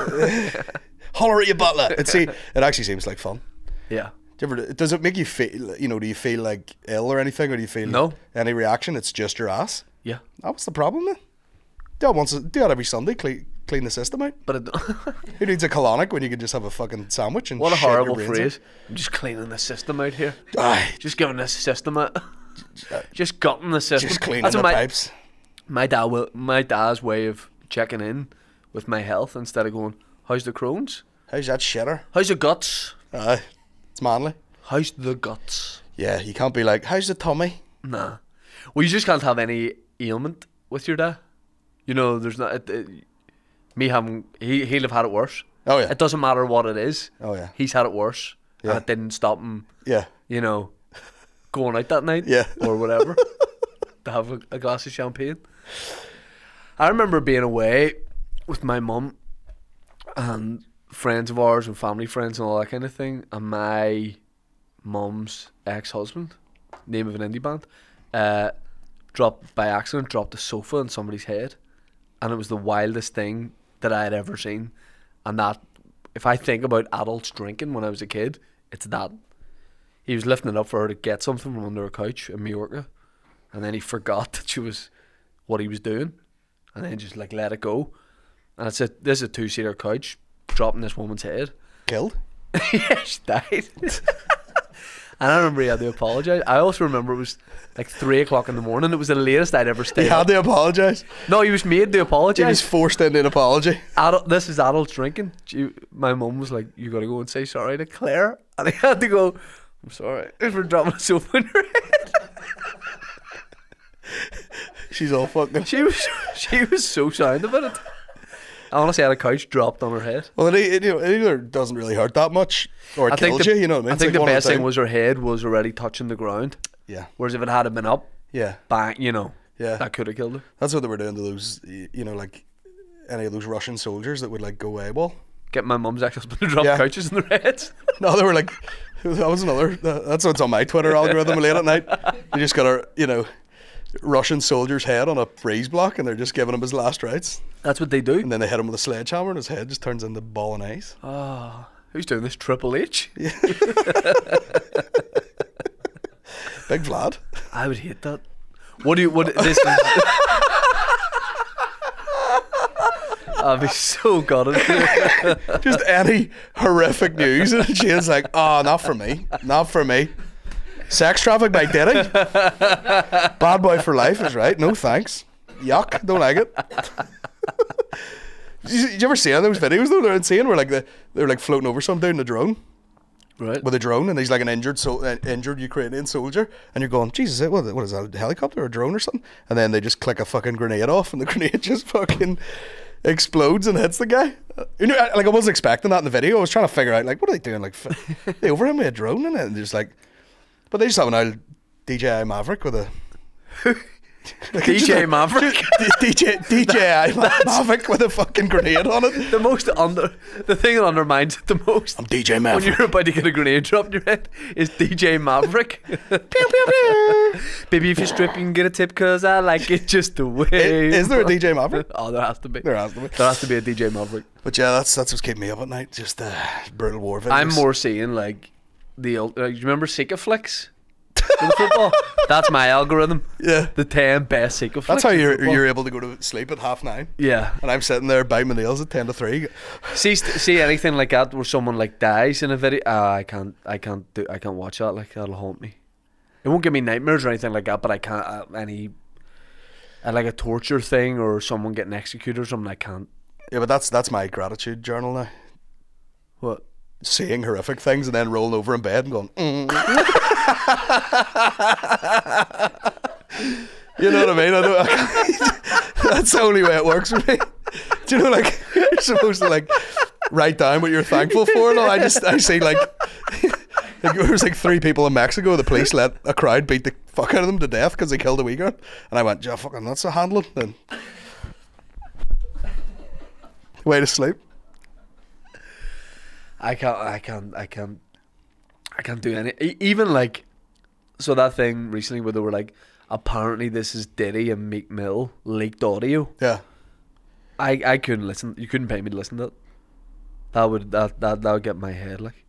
up. holler at your butler. It see, it actually seems like fun. Yeah. Do you ever, does it make you feel, you know, do you feel like ill or anything, or do you feel No. any reaction? It's just your ass. Yeah. Oh, what's the problem then? Do that once, do that every Sunday. Clean, clean the system out. But it, Who needs a colonic when you can just have a fucking sandwich and what a shit your horrible brains phrase. I'm just cleaning the system out here. out? Aye, Just giving this system a. Just gutting the system. just cleaning That's the what my, pipes. my dad will, my dad's way of checking in with my health instead of going, how's the Crohn's? How's that shitter? How's the guts? Aye, it's manly. How's the guts? Yeah, you can't be like, how's the tummy? Nah. Well, you just can't have any ailment with your dad. You know, there's not. It, it, me having. He, he'll have had it worse. Oh yeah. It doesn't matter what it is. Oh yeah. He's had it worse. Yeah. And it didn't stop him, Yeah. you know, going out that night. Yeah. Or whatever. To have a, a glass of champagne. I remember being away with my mum and friends of ours and family friends and all that kind of thing. And my mum's ex-husband, name of an indie band, uh, dropped by accident, dropped a sofa on somebody's head. And it was the wildest thing that I had ever seen. And that, if I think about adults drinking when I was a kid, it's that. He was lifting it up for her to get something from under a couch in Majorca. And then he forgot that she was, what he was doing. And then just like let it go. And it's a, this is a two-seater couch, dropping this woman's head. Killed? Yeah, she died. And I remember he had to apologise. I also remember it was like three o'clock in the morning. It was the latest I'd ever stayed He had up. to apologise. No, he was made to He was apologise. forced into an apology. Adult, this is adults drinking. She, my mum was like, you got to go and say sorry to Claire. And I had to go, I'm sorry for dropping a sofa in her head. She's all fucking. She was, she was so sound about it. I honestly had a couch dropped on her head. Well, it, it, you know, it either doesn't really hurt that much, or it I think kills the, you. You know what I mean? I It's think like the one of best thing two. was her head was already touching the ground. Yeah, Whereas if it had been up, yeah, bang, you know, yeah. that could have killed her. That's what they were doing to those, y- you know, like any of those Russian soldiers that would like go AWOL. Get my mum's ex-husband to drop Yeah. couches in their heads. No, they were like, that was another. That's what's on my Twitter algorithm late at night. You just got a, you know, Russian soldier's head on a freeze block, and they're just giving him his last rites, That's what they do. and then they hit him with a sledgehammer, and his head just turns into ball and ice. Oh, who's doing this? Triple H? Big Vlad. I would hate that. What do you? What this is? I'd be so gutted. Just any horrific news, and Shane's like, "Oh, not for me, not for me." Sex traffic by Diddy. Bad boy for life is right. No thanks. Yuck. Don't like it. Did you, did you ever see those videos though? They're insane. Where like the, they're like floating over some dude in a drone. Right. With a drone, and he's like an injured, so uh, injured Ukrainian soldier, and you're going, Jesus, what, what is that? A helicopter or a drone or something? And then they just click a fucking grenade off, and the grenade just fucking explodes and hits the guy. Uh, You know, I- like I wasn't expecting that in the video. I was trying to figure out, like, what are they doing? Like, f- they over him with a drone in it, and they're just like, but they just have an old D J I Maverick with a. Like, D J just a- Maverick? just D J D J I Ma- Maverick with a fucking grenade on it. The most under, the thing that undermines it the most. I'm D J When Maverick. you're about to get a grenade dropped in your head, is D J Maverick. Pew, pew, pew. Baby, if you strip, you can get a tip because I like it just the way. Is, is there a D J Maverick? Oh, there has to be. There has to be. There has to be a D J Maverick. But yeah, that's that's what's keeping me up at night. Just uh, brutal war videos. I'm more seeing like the old. Like, you remember Sika flicks? In football. That's my algorithm. Yeah. The ten best Sika flicks. That's how in you're football. you're able to go to sleep at half nine. Yeah. And I'm sitting there biting my nails at ten to three. See, st- see anything like that where someone like dies in a video? Uh, I can't. I can't do. I can't watch that. Like that'll haunt me. It won't give me nightmares or anything like that. But I can't. Uh, any. Uh, like a torture thing or someone getting executed or something. I can't. Yeah, but that's that's my gratitude journal now. What? Seeing horrific things and then rolling over in bed and going, mm. You know what I mean? I don't, I that's the only way it works for me. Do you know, like, you're supposed to, like, write down what you're thankful for and all. I just, I see, like, like, there was, like, three people in Mexico. The police let a crowd beat the fuck out of them to death because they killed a wee girl. And I went, yeah, fucking, that's a handling. And way to sleep. I can't. I can't. I can't. I can't do any. e- Even like, so that thing recently where they were like, apparently this is Diddy and Meek Mill leaked audio. Yeah. I I couldn't listen. You couldn't pay me to listen to it. That would that that that would get my head like.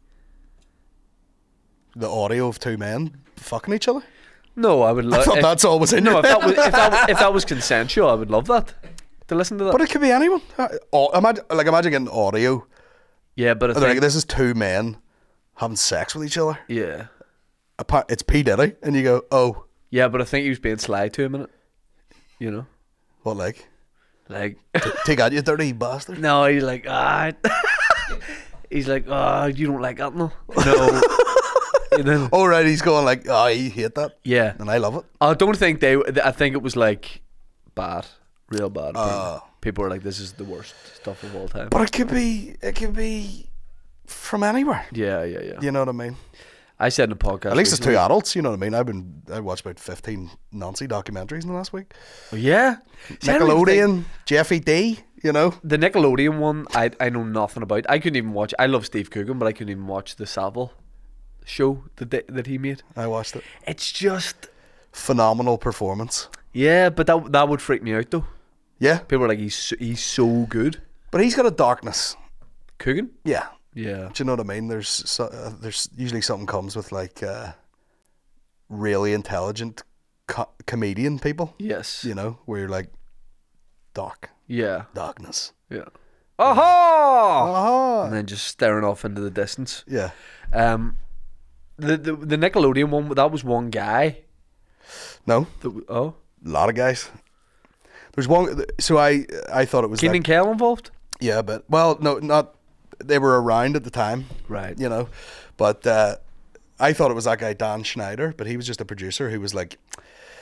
The audio of two men fucking each other. No, I would I love. thought that's all was in No, your if that head. was if that was, if that was consensual, I would love that. To listen to that. But it could be anyone. Uh, au- imagine, like, imagine getting audio. yeah, but I And they're think like, this is two men having sex with each other. yeah, Appa- It's P Diddy, and you go, oh, yeah, but I think he was being sly to him in it. You know, what, like? like T- Take out, you dirty bastard. no, he's like ah. He's like, oh, you don't like that, no? No. And then, All right, he's going like, oh, you hate that, yeah, and I love it. I don't think they. I think it was like bad, real bad. Oh. People were like, "This is the worst stuff of all time." But it could be, it could be from anywhere. Yeah, yeah, yeah. You know what I mean? I said in the podcast. At least it's two recently- adults. You know what I mean? I've been, I watched about fifteen Nancy documentaries in the last week. Oh, yeah. See, I don't even think- Nickelodeon, Jeffy D. You know, The Nickelodeon one, I I know nothing about. I couldn't even watch. I love Steve Coogan, but I couldn't even watch the Savile show that they, that he made. I watched it. It's just Phenomenal performance. yeah, but that that would freak me out though. Yeah, People are like, he's so, he's so good. but he's got a darkness. Coogan. Yeah. Yeah. Do you know what I mean? There's so, uh, there's usually something comes with like uh, really intelligent co- comedian people. Yes. You know, where you're like dark, Yeah. darkness. Yeah. Aha! Ah, And then just staring off into the distance. yeah. Um, the the the Nickelodeon one, that was one guy. No, That, w- oh, a lot of guys. There's one. So I I thought it was Keenan like, Kell involved. yeah, but well, no, not. They were around at the time, Right. you know, but uh, I thought it was that guy Dan Schneider, but he was just a producer who was like,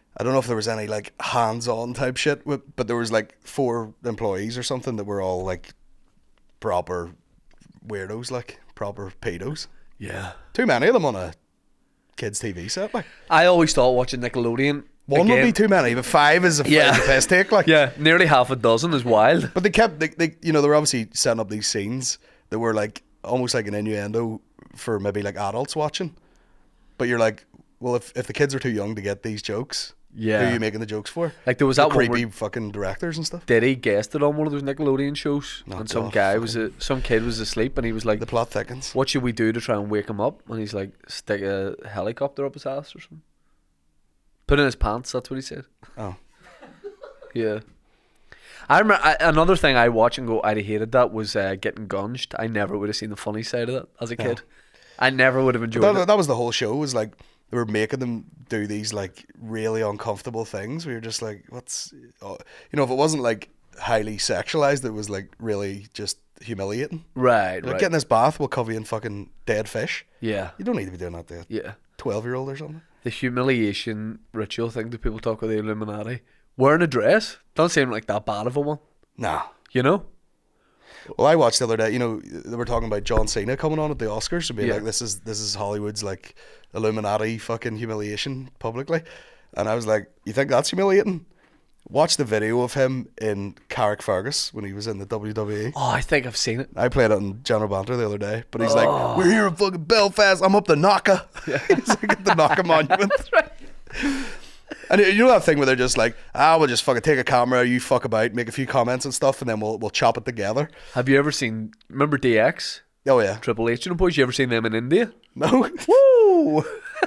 I don't know if there was any like hands-on type shit, with, but there was like four employees or something that were all like proper weirdos, like proper pedos. Yeah. Too many of them on a kids' T V set. Like I always thought watching Nickelodeon. one again, would be too many, but five is a, Yeah. is a piss take. Like Yeah, nearly half a dozen is wild. but they kept, they, they, you know, they were obviously setting up these scenes that were like almost like an innuendo for maybe like adults watching. But you're like, well, if if the kids are too young to get these jokes, Yeah. who are you making the jokes for? Like there was The that one creepy where fucking directors and stuff. Diddy guessed it on one of those Nickelodeon shows, Oh, and some God, guy was a, some kid was asleep, and he was like, The plot thickens. "What should we do to try and wake him up?" And he's like, "Stick a helicopter up his ass or something." Put in his pants. That's what he said. Oh, Yeah. I remember I, another thing I watch and go, I'd have hated that was uh, getting gunged. I never would have seen the funny side of that as a kid. I never would have enjoyed that, it. that was the whole show. Was like they were making them do these like really uncomfortable things. We were just like, what's, oh, you know, if it wasn't like highly sexualized, it was like really just humiliating. Right, Like, right. get in this bath, we'll cover you in fucking dead fish. Yeah, You don't need to be doing that to a yeah. twelve year old or something. The humiliation ritual thing that people talk about the Illuminati. Wearing a dress doesn't seem like that bad of a one, Nah. you know? Well, I watched the other day. You know, they were talking about John Cena coming on at the Oscars and being Yeah. like, "This is this is Hollywood's like Illuminati fucking humiliation publicly," and I was like, "You think that's humiliating?" Watch the video of him in Carrickfergus when he was in the W W E. Oh, I think I've seen it. I played it on General Banter the other day, but he's like, "We're here in fucking Belfast. I'm up the Naka." He's like at the Naka Monument. That's right. And you know that thing where they're just like, "Ah, we'll just fucking take a camera, you fuck about, make a few comments and stuff, and then we'll we'll chop it together." Have you ever seen, remember D X? Oh yeah. Triple H and the boys? You ever seen them in India? No. Woo!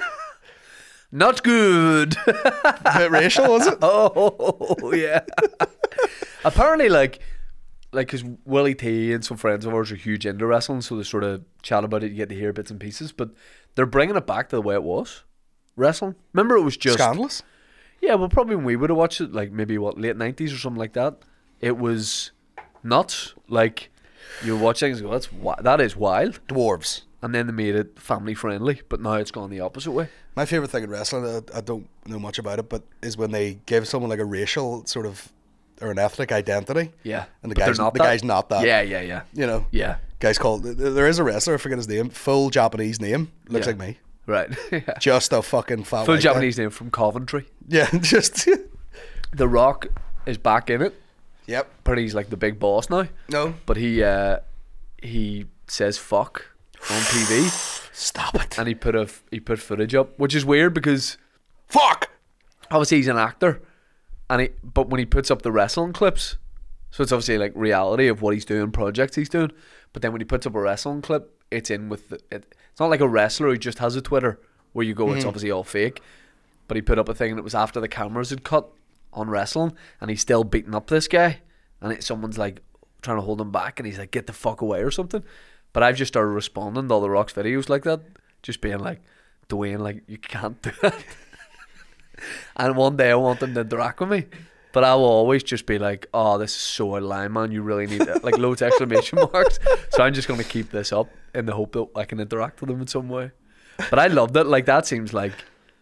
Not good. A bit racial, was it? Oh, yeah. Apparently, like, like, because Willie T and some friends of ours are huge into wrestling, so they sort of chat about it, you get to hear bits and pieces, but they're bringing it back to the way it was. Wrestling. Remember, it was just... Scandalous. Yeah, well, probably when we would have watched it, like, maybe, what, late nineties or something like that, it was nuts. Like, you watch things and go, that's, wi- that is wild. Dwarves. And then they made it family friendly, but now it's gone the opposite way. My favourite thing in wrestling, I, I don't know much about it, but is when they give someone like a racial sort of, or an ethnic identity. Yeah. And the But they're guy's not the that. guy's not that. Yeah, yeah, yeah. You know. Yeah. Guy's called, there is a wrestler, I forget his name, full Japanese name, looks Yeah. like me. Right. Yeah. Just a fucking fat Full white guy. Japanese name from Coventry. Yeah, just, The Rock is back in it. yep. But he's like the big boss now. No. But he uh, he says fuck on T V, Stop it. and he put a he put footage up, which is weird because Fuck! obviously he's an actor, and he but when he puts up the wrestling clips, so it's obviously like reality of what he's doing, projects he's doing. But then when he puts up a wrestling clip, it's in with the, it. It's not like a wrestler who just has a Twitter where you go, it's obviously all fake. But he put up a thing and it was after the cameras had cut on wrestling, and he's still beating up this guy, and it, someone's like trying to hold him back, and he's like, get the fuck away or something. But I've just started responding to all the Rock's videos like that, just being like, Dwayne, like, you can't do that. And one day I want them to interact with me, but I will always just be like, oh, this is so out of line, man, you really need it, like loads of exclamation marks. So I'm just going to keep this up in the hope that I can interact with them in some way. But I loved it. Like, that seems like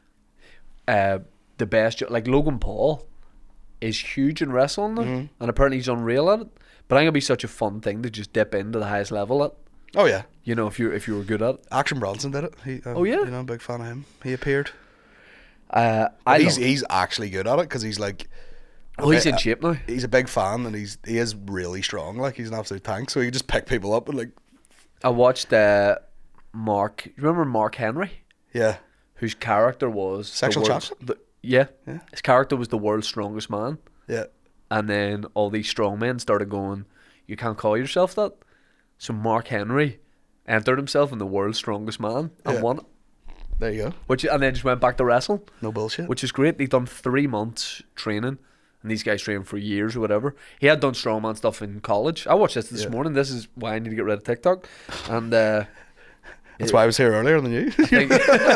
uh, the best jo- like Logan Paul is huge in wrestling now, and apparently he's unreal at it. But I think it'd be such a fun thing to just dip into the highest level at, Oh yeah. you know, if you if you were good at it. Action Bronson did it. He, um, Oh, yeah? You know, I'm a big fan of him. He appeared. Uh, I he's love, he's actually good at it because he's like, oh, he's in uh, shape now. he's a big fan and he's he is really strong. Like he's an absolute tank. So he can just pick people up and like, I watched uh, Mark. You remember Mark Henry, yeah, whose character was the Sexual world's- chocolate? the- yeah. Yeah. His character was the world's strongest man, yeah. and then all these strong men started going, "You can't call yourself that." So Mark Henry entered himself in the world's strongest man and Yeah. won it. There you go. Which and then just went back to wrestling, No bullshit. which is great. He'd done three months training, and these guys trained for years or whatever. He had done strongman stuff in college. I watched this this Yeah. morning. This is why I need to get rid of TikTok, and. uh That's why I was here earlier than you. I think,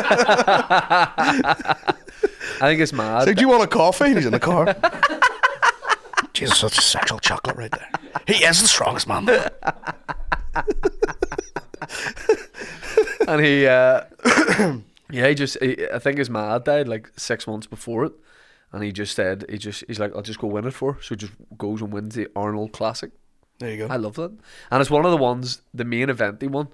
I think it's mad. Like, do you want a coffee? He's in the car. Jesus, such a sexual chocolate right there. He is the strongest man. And he, uh, yeah, he just, he, I think his mad died like six months before it. and he just said he just he's like, I'll just go win it for her. So he just goes and wins the Arnold Classic. There you go. I love that, and it's one of the ones. The main eventy one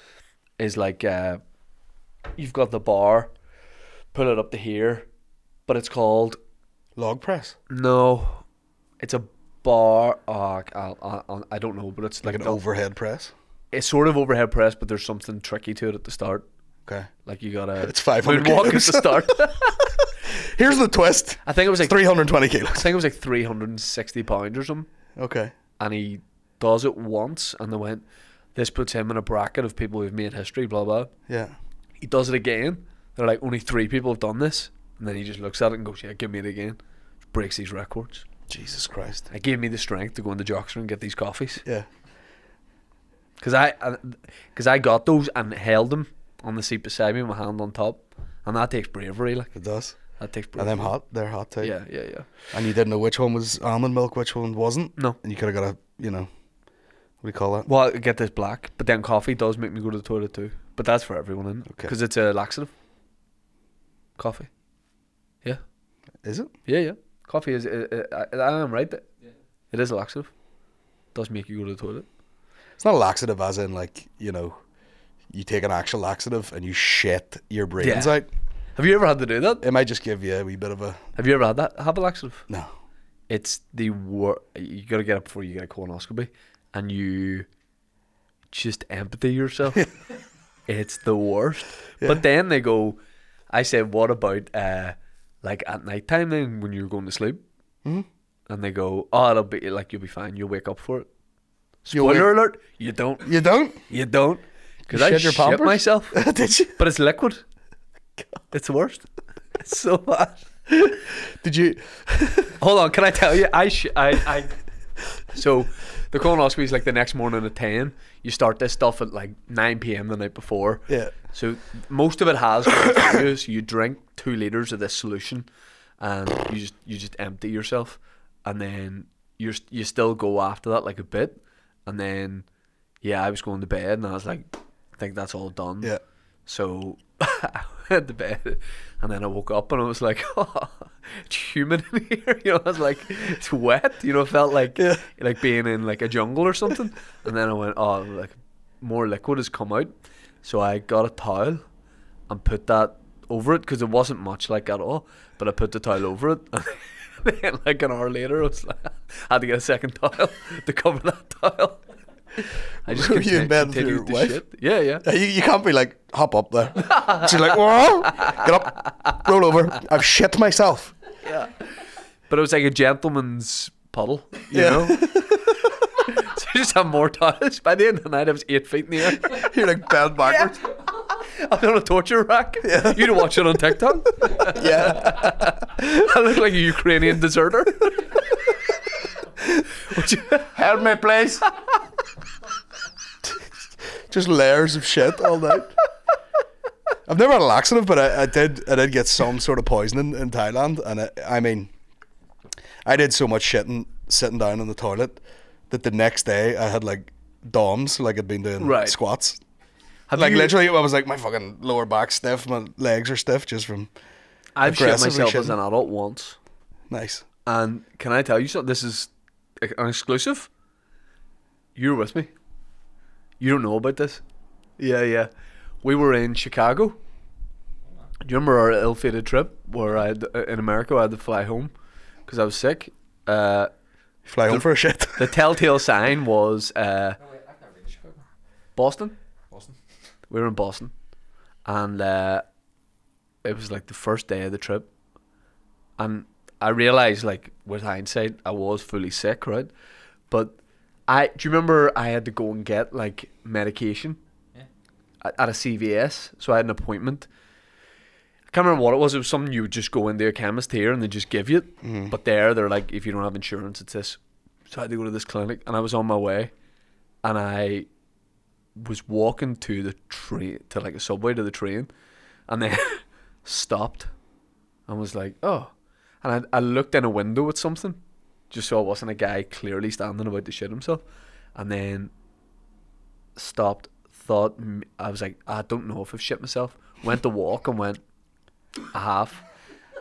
is like uh, you've got the bar, pull it up to here, but it's called Log press. no, it's a bar. Uh, I'll, I'll, I don't know, but it's Like like, an a- overhead press. It's sort of overhead press, but there's something tricky to it at the start. Okay. Like you gotta It's five hundred moonwalk at kilos. the start. Here's the twist. I think it was like three hundred twenty I kilos. think it was like three hundred and sixty pounds or something. Okay. And he does it once, and they went, "This puts him in a bracket of people who've made history." Blah blah. Yeah. He does it again. They're like, "Only three people have done this," and then he just looks at it and goes, "Yeah, give me it again." Breaks these records. Jesus Christ. It gave me the strength to go in the Jockster and get these coffees. Yeah. Because I, because I got those and held them on the seat beside me with my hand on top, and that takes bravery. Like It does. that takes And bravery. them hot. They're hot too. Yeah, yeah, yeah. And you didn't know which one was almond milk, which one wasn't. No. And you could have got a, you know, what do you call that? Well, I get this black, but then coffee does make me go to the toilet too. But that's for everyone, isn't it? Okay. Because it's a laxative. Coffee. Yeah, Is it? yeah, yeah. Coffee is. Uh, uh, I, I am right. That it is a laxative. Does make you go to the toilet. It's not a laxative as in like, you know, you take an actual laxative and you shit your brains Yeah. out. Have you ever had to do that? It might just give you a wee bit of a Have you ever had that? Have a laxative? no. It's the wor. You gotta get up before you get a colonoscopy, and you just empty yourself. It's the worst. But then they go. I said, "What about uh, like at night time then when you're going to sleep?" Mm-hmm. And they go, "Oh, it'll be like you'll be fine. You'll wake up for it." You'll Spoiler wake- alert: you don't. You don't? You don't. Because You I shit your shit Pampers? myself, Did you? but it's liquid. It's the worst. It's so bad. Did you? Hold on, can I tell you? I sh- I I. So, the colonoscopy is like the next morning at ten. You start this stuff at like nine p.m. the night before. Yeah. So most of it has gone through you. So you drink two liters of this solution, and you just you just empty yourself, and then you you still go after that like a bit, and then yeah, I was going to bed, and I was like, I think that's all done. Yeah. So I went to bed, and then I woke up and I was like, oh, it's humid in here. You know, I was like, it's wet. You know, it felt like Yeah. like being in like a jungle or something. And then I went, oh, like more liquid has come out. So I got a towel and put that over it because it wasn't much like at all. But I put the towel over it. And then like an hour later, I was like, I had to get a second towel to cover that towel. I just Were you in conti- bed with continued your to wife? shit. Yeah, yeah. Yeah, You, you can't be like, hop up there. She's like, whoa, get up, roll over. I've shit myself. But it was like a gentleman's puddle, you Yeah. know? So I just have more towels. By the end of the night, I was eight feet in the air. You're like bent backwards. I'm on a torture rack. You'd watch it on TikTok. Yeah. I look like a Ukrainian deserter. Would you- Help me, please. Just layers of shit all night. I've never had a laxative, but I, I did. I did get some sort of poisoning in Thailand, and I, I mean, I did so much shitting sitting down in the toilet that the next day I had like D O Ms, like I'd been doing Right. squats. Have Like you- literally, I was like, my fucking lower back stiff, my legs are stiff just from I've shit aggressively myself as shitting. an adult once. nice. And can I tell you something? This is an exclusive. You're with me. You don't know about this. Yeah, yeah. We were in Chicago. Do you remember our ill-fated trip where I had, in America I had to fly home because I was sick? Uh, Fly home for a shit. the telltale sign was uh, Boston. Boston. We were in Boston, and uh, it was like the first day of the trip, and I realized, like with hindsight, I was fully sick, right? But I do you remember I had to go and get like medication Yeah. at, at a C V S, so I had an appointment. I can't remember what it was. It was something you would just go into a chemist here and they just give you it. But there, they're like, if you don't have insurance, it's this. So I had to go to this clinic, and I was on my way, and I was walking to the train, to like a subway to the train, and then stopped and was like, oh. And I, I looked in a window at something, just so I wasn't a guy clearly standing about to shit himself, and then stopped, thought, m- I was like, I don't know if I've shit myself. Went to walk and went, I have.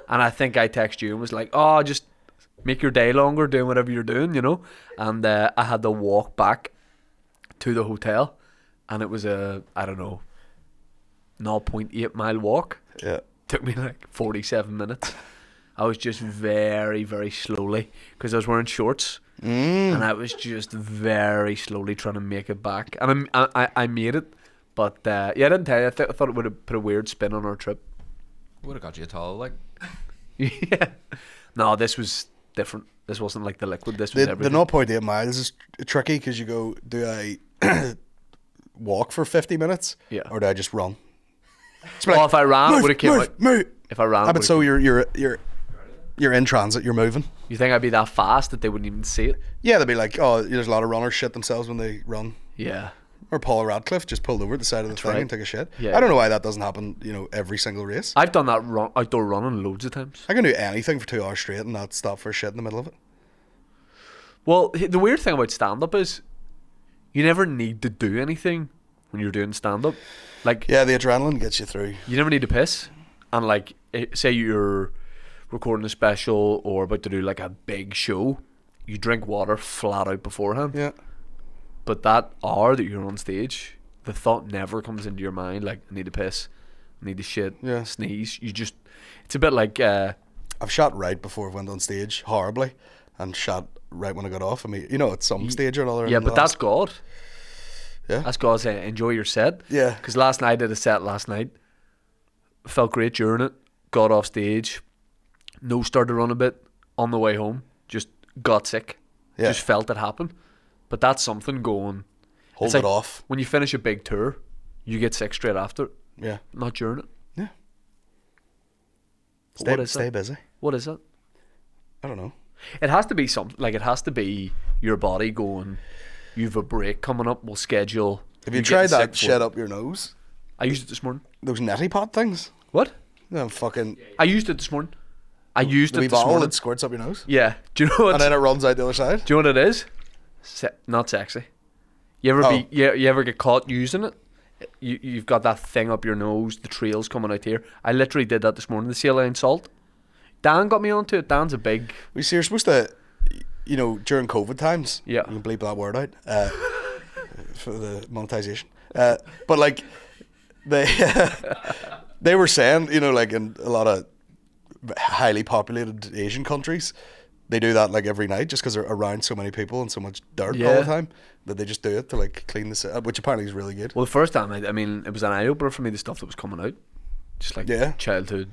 And I think I texted you and was like, oh, just make your day longer doing whatever you're doing, you know. And uh, I had to walk back to the hotel, and it was a I don't know, zero point eight mile walk. Yeah. Took me like forty-seven minutes. I was just very, very slowly, because I was wearing shorts, Mm. and I was just very slowly trying to make it back. And I, I, I made it, but uh, yeah, I didn't tell you. I, th- I thought it would have put a weird spin on our trip. Would have got you a towel, like. Yeah. No, this was different. This wasn't like the liquid. This was The, the everything. zero point eight miles is tricky because you go, do I walk for fifty minutes? Yeah. Or do I just run? It's Well, if I ran, it move, would have came move, out. move. If I ran, Ah, it but would've so came- you're you're you're you're in transit. You're moving. You think I'd be that fast that they wouldn't even see it? Yeah, they'd be like, oh, there's a lot of runners shit themselves when they run. Yeah. Or Paul Radcliffe just pulled over at the side of the thing right. and took a shit. Yeah. I don't know why that doesn't happen. You know, every single race. I've done that run, outdoor running loads of times. I can do anything for two hours straight and not stop for a shit in the middle of it. Well, h- the weird thing about stand-up is you never need to do anything when you're doing stand-up. Like, Yeah, the adrenaline gets you through. you never need to piss. And like, eh, say you're recording a special or about to do like a big show, you drink water flat out beforehand. Yeah. But that hour that you're on stage, the thought never comes into your mind like, I need to piss, I need to shit, Yeah. sneeze. You just, it's a bit like, uh, I've shot right before I went on stage horribly, and shot right when I got off. I mean, you know, at some stage or another. yeah, in but the that's last- God. Yeah. That's God saying, enjoy your set. Yeah. Because last night I did a set last night. Felt great during it. Got off stage. Nose started to run a bit on the way home. Just got sick. Yeah. Just felt it happen. But that's something going. Hold it's it like off. When you finish a big tour, you get sick straight after it. Yeah. Not during it. Yeah. But Stay, what is stay it? busy. What is it? I don't know. It has to be something. Like, it has to be your body going, you've a break coming up, we'll schedule. Have you getting tried sick that for- shit up your nose? I used it this morning. Those neti pot things? What? No, fucking. I used it this morning. I used The it wee this bottle morning. that squirts up your nose? Yeah. Do you know what? And then it runs out the other side? Do you know what it is? Se- not sexy. You ever Oh. be? You, you ever get caught using it? You you've got that thing up your nose, the trails coming out here. I literally did that this morning. The saline salt. Dan got me onto it. Dan's a big. We see, you're supposed to, you know, during COVID times. Yeah. You can bleep that word out uh, for the monetization. Uh, but like, they they were saying, you know, like in a lot of highly populated Asian countries, they do that like every night just because they're around so many people and so much dirt all Yeah. the time that they just do it to like clean the city, which apparently is really good. Well, the first time, I, I mean, it was an eye opener for me. The stuff that was coming out, just like Yeah. childhood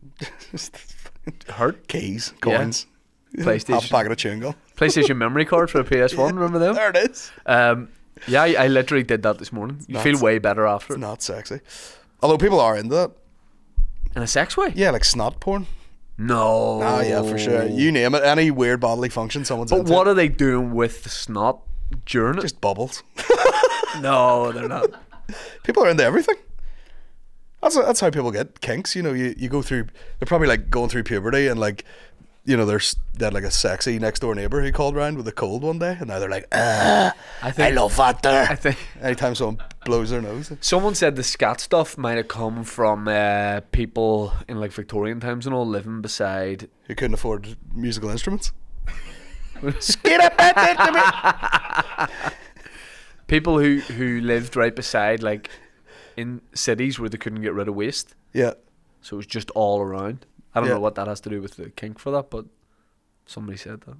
hurt. Keys, coins, half a PlayStation, packet of chewing gum. PlayStation memory card for a P S One. Remember them? There it is. Um, yeah, I, I literally did that this morning. You feel Nuts. way better after it. Not sexy. Although people are into that. In a sex way? Yeah, like snot porn. No. Ah, yeah, for sure. You name it. Any weird bodily function someone's But into. what are they doing with the snot during it? Just bubbles. No, they're not. People are into everything. That's that's how people get kinks. You know, you, you go through. They're probably like going through puberty and like, you know, there's they had like a sexy next door neighbor who called around with a cold one day, and now they're like, ah, I I think love water. I think Anytime someone blows their nose, someone said the scat stuff might have come from uh, people in like Victorian times and all living beside. who couldn't afford musical instruments. Skid up at People who, who lived right beside, like, in cities where they couldn't get rid of waste. Yeah. So it was just all around. I don't Yeah. know what that has to do with the kink for that, but somebody said that.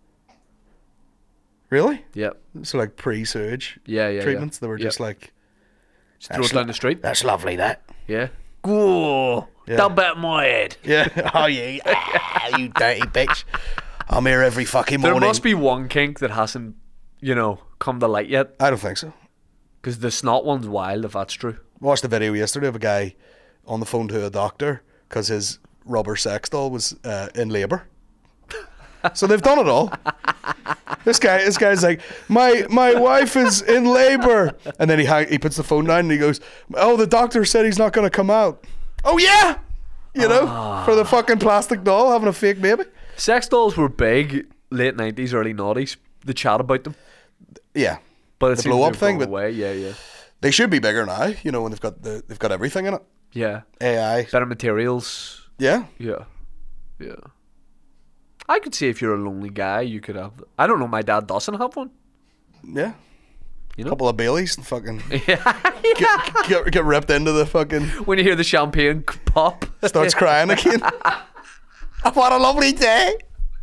Really? Yeah. So like pre-sewage Yeah, yeah, treatments, yeah. they were Yeah. just like, Just throw it down the street. That's lovely, that. Yeah. Go. Yeah. Dump out my head. yeah, oh yeah, ah, you dirty bitch. I'm here every fucking There morning. must be one kink that hasn't, you know, come to light yet. I don't think so. Because the snot one's wild, if that's true. Watched a video yesterday of a guy on the phone to a doctor because his rubber sex doll was uh, in labour. So they've done it all. This guy, this guy's like, my my wife is in labour, and then he hang, he puts the phone down and he goes, oh, the doctor said he's not going to come out. Oh yeah, you know, for the fucking plastic doll having a fake baby. Sex dolls were big late nineties, early noughties. The chat about them. Yeah, But it The seems blow to up have thing, gone but- away. Yeah, yeah. they should be bigger now. You know, when they've got the they've got everything in it. Yeah. A I. Better materials. Yeah, Yeah. Yeah. I could see if you're a lonely guy, you could have. I don't know. My dad doesn't have one. Yeah. You know? Couple of Baileys and fucking Yeah. get, get, get ripped into the fucking. When you hear the champagne pop, Starts crying again. What a lovely day.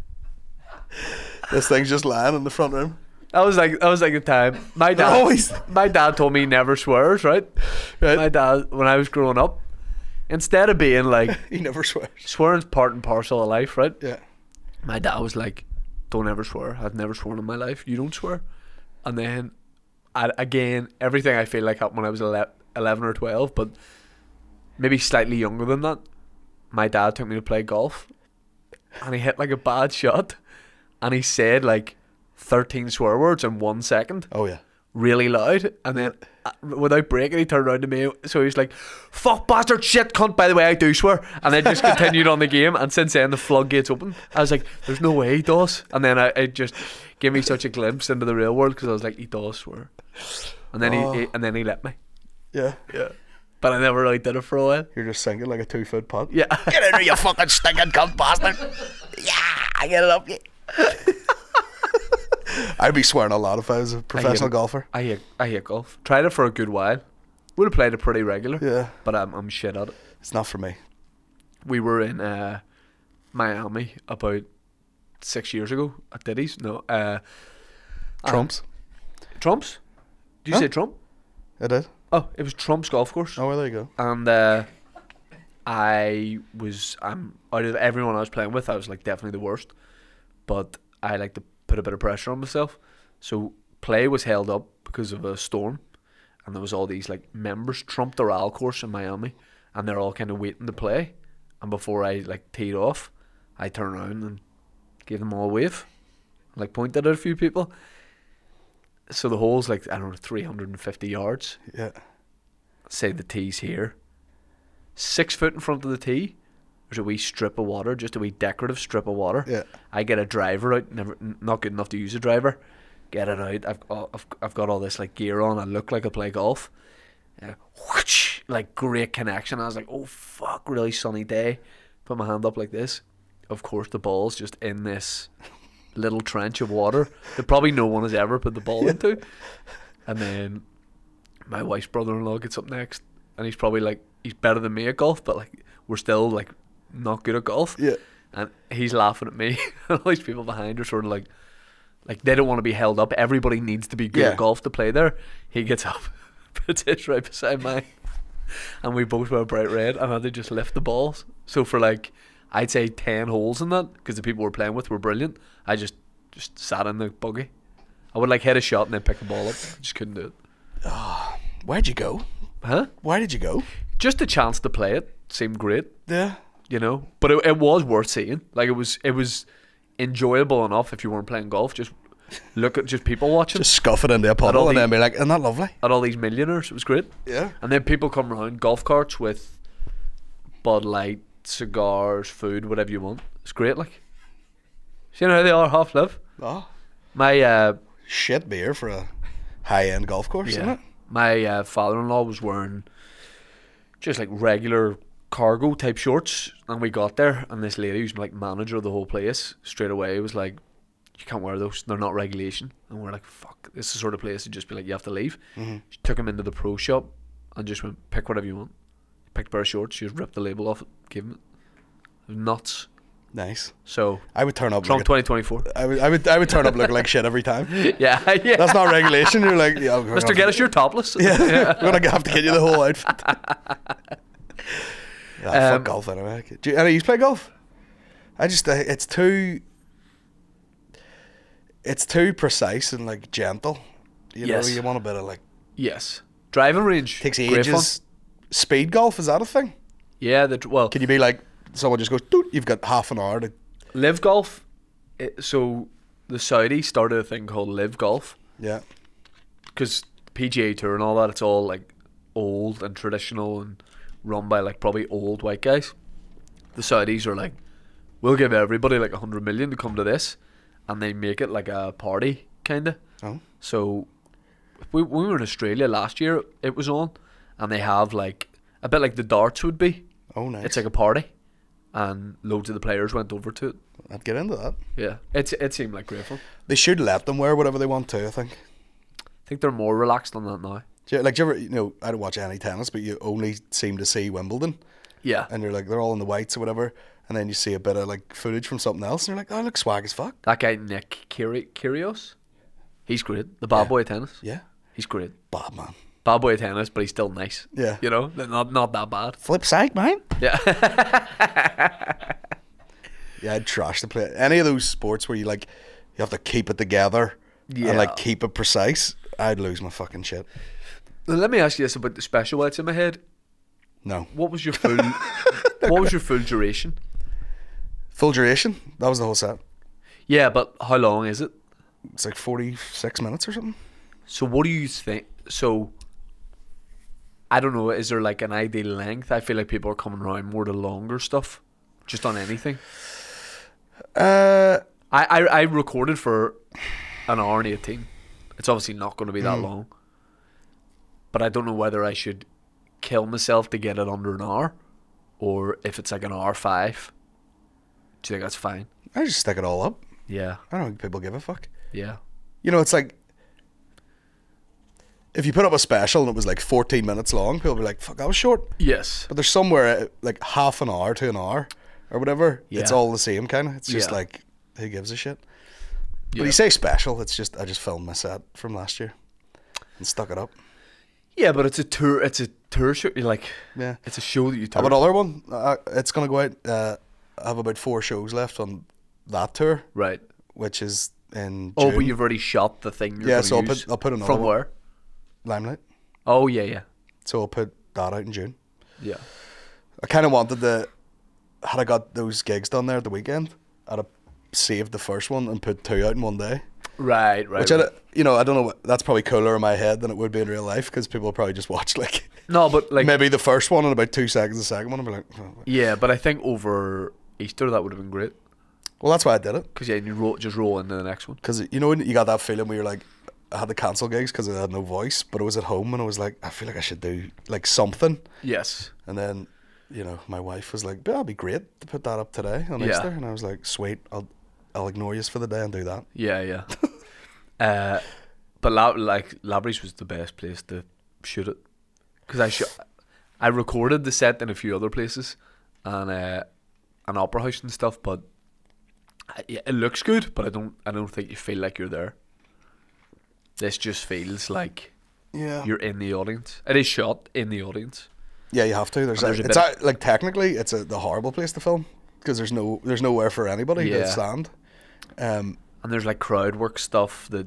This thing's just lying in the front room. That was like that was like the time. My dad always- my dad told me he never swears, right? Right. My dad, when I was growing up, instead of being like He never swears. swearing's part and parcel of life, right? Yeah. My dad was like, "Don't ever swear. I've never sworn in my life. You don't swear." And then, I, again, everything I feel like happened when I was ele- eleven or twelve, but maybe slightly younger than that. My dad took me to play golf, and he hit like a bad shot, and he said like thirteen swear words in one second. Oh yeah. Really loud, and then uh, without breaking, he turned around to me. So he was like, "Fuck, bastard, shit, cunt." By the way, I do swear. And then just continued on the game. And since then, the floodgates open. I was like, "There's no way he does." And then I, it just gave me such a glimpse into the real world because I was like, "He does swear." And then Oh. he, he, and then he let me. Yeah. Yeah, but I never really did it for a while. You're just sinking like a two foot pot. Yeah, Get in there, you fucking stinking cunt bastard. Yeah, I get it up you. I'd be swearing a lot if I was a professional it. golfer. I hate, I hate golf. Tried it for a good while. Would have played it pretty regular. Yeah. but I'm, I'm shit at it. It's not for me. We were in uh, Miami about six years ago at Diddy's. No, uh, Trumps. Trump's. Did you Huh? say Trump? I did. Oh, it was Trump's golf course. Oh, well, there you go. And uh, I was, I'm out of everyone I was playing with, I was like definitely the worst. But I like to put a bit of pressure on myself. So play was held up because of a storm, and there was all these like members. Trump Doral course in Miami, and they're all kind of waiting to play. And before I like teed off, I turned around and gave them all a wave, like pointed at a few people. So the hole's like, I don't know, three hundred fifty yards. Yeah. Say the tee's here. Six foot in front of the tee, there's a wee strip of water, just a wee decorative strip of water. Yeah. I get a driver out, never, n- not good enough to use a driver. Get it out. I've, oh, I've, I've got all this like gear on. I look like I play golf. Uh, whoosh, like great connection. I was like, oh fuck, really sunny day. Put my hand up like this. Of course, the ball's just in this little trench of water that probably no one has ever put the ball into. And then my wife's brother-in-law gets up next, and he's probably like, he's better than me at golf, but like we're still like not good at golf. Yeah. And he's laughing at me. And all these people behind are sort of like, like they don't want to be held up. Everybody needs to be good Yeah. at golf to play there. He gets up, puts his right beside mine, and we both were bright red, and had to just lift the balls. So for like, I'd say ten holes in that, because the people we're playing with were brilliant. I just just sat in the buggy. I would like hit a shot and then pick the ball up. Just couldn't do it. Where'd you go? Huh? Why did you go? Just the chance to play it seemed great, Yeah. you know. But it, it was worth seeing. Like it was, it was enjoyable enough if you weren't playing golf. Just look at just people watching Just scuff it into a puddle all and the- then be like, isn't that lovely? at all these millionaires. It was great. Yeah. And then people come around golf carts with Bud Light, cigars, food, whatever you want. It's great. Like, so you know how they are, half live. Oh. My uh, Shit beer for a high-end golf course, isn't it? My uh, father-in-law was wearing just like regular cargo type shorts, and we got there, and this lady who's like manager of the whole place straight away was like, "You can't wear those; they're not regulation." And we're like, "Fuck, this is the sort of place to just be like, you have to leave." Mm-hmm. She took him into the pro shop and just went, "Pick whatever you want." Picked a pair of shorts. She just ripped the label off it, gave him it. It was nuts. Nice. So I would turn up. Trump looking- twenty twenty-four. I would, I would, I would turn up looking like shit every time. Yeah, yeah. That's not regulation. You're like, yeah, I'm gonna Mister have Get to- us your topless. Yeah, we're gonna have to get you the whole outfit. Yeah, Um, fuck golf anyway. Do you, any of you play golf? I just, uh, it's too, it's too precise and like gentle. You Yes. know, you want a bit of like Yes. Driving range. takes Great fun. ages. Speed golf, is that a thing? Yeah. The well. Can you be like someone just goes, Doot, you've got half an hour to. Live Golf, it, so the Saudis started a thing called Live Golf, Yeah. because P G A Tour and all that, it's all like old and traditional and run by like probably old white guys. The Saudis are like, we'll give everybody like a hundred million to come to this, and they make it like a party kinda. Oh. So we, we were in Australia last year, it was on, and they have like a bit like the darts would be. Oh, nice. It's like a party, and loads of the players went over to it. I'd get into that. Yeah, it's it seemed like great fun. They should let them wear whatever they want to, I think. I think they're more relaxed on that now. Do you, like, do you ever, you know, I don't watch any tennis, but you only seem to see Wimbledon. Yeah, And you're like, they're all in the whites or whatever. And then you see a bit of like footage from something else, and you're like, oh, look, swag as fuck. that guy Nick Kyrgi- Kyrgios, he's great. The bad Yeah. boy of tennis. Yeah. He's great. Bad man. Bad boy of tennis, but he's still nice. Yeah. You know, not not that bad. Flip side, man. Yeah. Yeah, I'd trash the play. Any of those sports where you like, you have to keep it together Yeah. and like keep it precise, I'd lose my fucking shit. Now, let me ask you this about the special weights in my head. No. What was your full? What was your full duration? Full duration? That was the whole set. Yeah, but how long is it? It's like forty-six minutes or something. So what do you think? So I don't know. Is there like an ideal length? I feel like people are coming around more to longer stuff, just on anything. Uh, I I, I recorded for an hour and eighteen. It's obviously not going to be that long. But I don't know whether I should kill myself to get it under an hour, or if it's like an hour five. Do you think that's fine? I just stick it all up. Yeah, I don't think people give a fuck. yeah, You know, it's like, if you put up a special and it was like fourteen minutes long, people would be like, fuck, that was short. yes, But there's somewhere uh, like half an hour to an hour or whatever. It's Yeah. all the same kind of. It's just Yeah. like, who gives a shit? But Yeah. you say special, it's just, I just filmed my set from last year and stuck it up. yeah. But it's a tour. It's a tour show. You're like, Yeah. it's a show that you I tour. have another one. Uh, it's going to go out. Uh, I have about four shows left on that tour, Right. which is in June. Oh, but you've already shot the thing. You're Yeah, gonna so I'll use. put- I'll put another from one. where? Limelight. Oh yeah, yeah, So I'll put that out in June. yeah. I kind of wanted to, had I got those gigs done there at the weekend, I'd have saved the first one and put two out in one day. Right, right. Which, right. I, you know, I don't know, what- that's probably cooler in my head than it would be in real life, because people probably just watch like, No, but like, maybe the first one and about two seconds the second one and be like, oh. yeah, but I think over Easter that would have been great Well, that's why I did it. because yeah, you roll, just roll into the next one. Because, you know, when you got that feeling where you're like, I had to cancel gigs because I had no voice, but I was at home and I was like, I feel like I should do like something. Yes. And then, you know, my wife was like, yeah, that'd be great to put that up today on Yeah. Easter. And I was like, sweet, I'll I'll ignore you for the day and do that. Yeah, yeah. uh, but La- like Labrie's was the best place to shoot it because I sh- I recorded the set in a few other places and uh, an opera house and stuff, but I, yeah, it looks good. But I don't I don't think you feel like you're there. This just feels like Yeah. you're in the audience. It is shot in the audience. Yeah, you have to. There's, And a, there's a it's bit a, like technically it's a the horrible place to film because there's no there's nowhere for anybody Yeah. to stand. Um, And there's like crowd work stuff that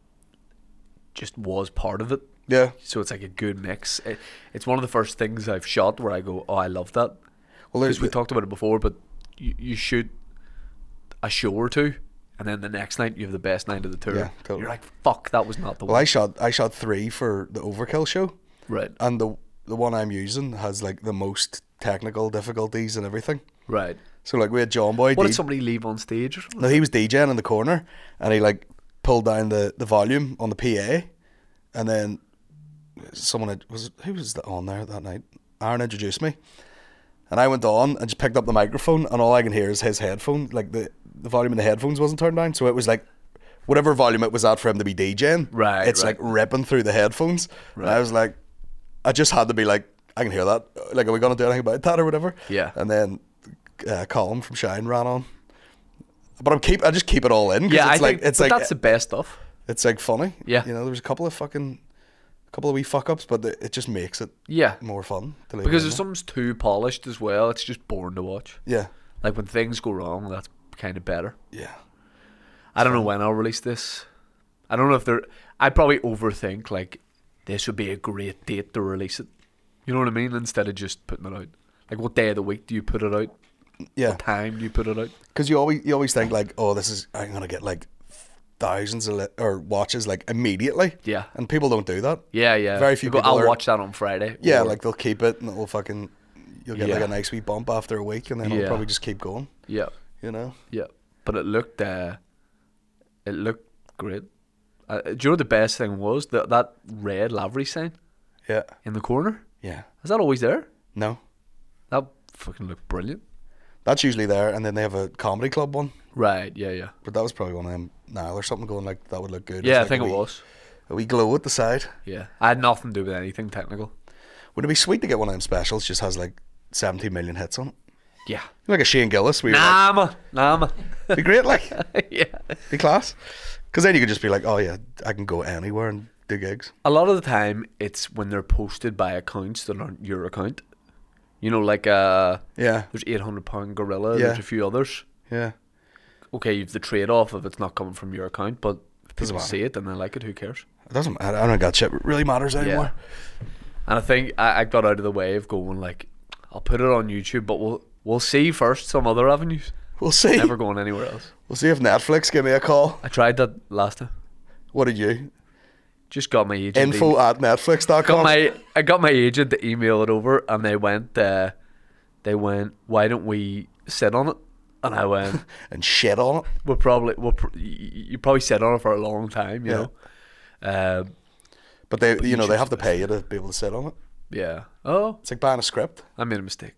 just was part of it. yeah. So it's like a good mix. It, it's one of the first things I've shot where I go, oh, I love that. Well, there's Because we talked about it before, but you, you shoot a show or two, and then the next night you have the best night of the tour. Yeah, totally. You're like, fuck, that was not the well, one. I shot I shot three for the Overkill show, Right, and the the one I'm using has like the most technical difficulties and everything. right. So like we had John Boy. What D- did somebody leave on stage or something? No, he was DJing in the corner, and he like pulled down the, the volume on the P A, and then someone had, was who was that on there that night? Aaron introduced me, and I went on and just picked up the microphone, and all I can hear is his headphone. Like the the volume in the headphones wasn't turned down, so it was like whatever volume it was at for him to be DJing. Right, it's right. like ripping through the headphones. And I was like, I just had to be like, I can hear that. Like, are we gonna do anything about that or whatever? Yeah. And then uh, Colin from Shine ran on. But I'm keep I just keep it all in. 'cause Yeah, it's I like think it's but like that's the best stuff. it's like funny. Yeah. You know, there was a couple of fucking a couple of wee fuck ups, but it just makes it Yeah, more fun. To leave because it in if something's too polished as well, it's just boring to watch. there. Yeah. Like when things go wrong, that's kind of better. Yeah. I don't know when I'll release this. I don't know if they're. I probably overthink like this would be a great date to release it. You know what I mean? Instead of just putting it out. Like what day of the week do you put it out? Yeah. What time do you put it out? Because you always you always think like, oh, this is I'm gonna get like thousands of li- or watches like immediately. Yeah. And people don't do that. Yeah, yeah. Very few They go, people I'll are- watch that on Friday. Yeah, or- like they'll keep it and it'll fucking you'll get like Yeah. a nice wee bump after a week, and then Yeah. it'll probably just keep going. yeah, You know. yeah. But it looked, uh, it looked great. Uh, do you know what the best thing was? That that red Lavery sign Yeah. in the corner. Yeah. Is that always there? No. That fucking looked brilliant. That's usually there, and then they have a comedy club one. Right, yeah, yeah. But that was probably one of them Nile or something going like that would look good. Yeah, It's I think like it a wee- was. A wee glow at the side. Yeah. I had nothing to do with anything technical. Would it be sweet to get one of them specials? Just has like seventeen million hits on it. Yeah. Like a Shane Gillis. Where Nah, man. Nah, man. like, be great, like Yeah. be class. Because then you could just be like, oh yeah, I can go anywhere and do gigs. A lot of the time, it's when they're posted by accounts that aren't your account. You know, like uh, Yeah, there's eight hundred pound Gorilla, Yeah. there's a few others. yeah. Okay, you've the trade off if it's not coming from your account, but if Doesn't people matter. see it and they like it, who cares? It doesn't. I, I don't think that shit really matters anymore. And I think I, I got out of the way of going like, I'll put it on YouTube, but we'll we'll see first some other avenues. We'll see. Never going anywhere else. We'll see if Netflix give me a call. I tried that last time. What did you? Just got my agent. Info to, at netflix dot com. got my I got my agent to email it over, and they went. Uh, they went. Why don't we sit on it? And I went. and shit on it. We'll probably. We'll. Pr- you you probably sit on it for a long time. You Yeah. know. Um, But they, you know, they YouTube's have to the pay you to be able to sit on it. yeah. Oh, It's like buying a script, I made a mistake.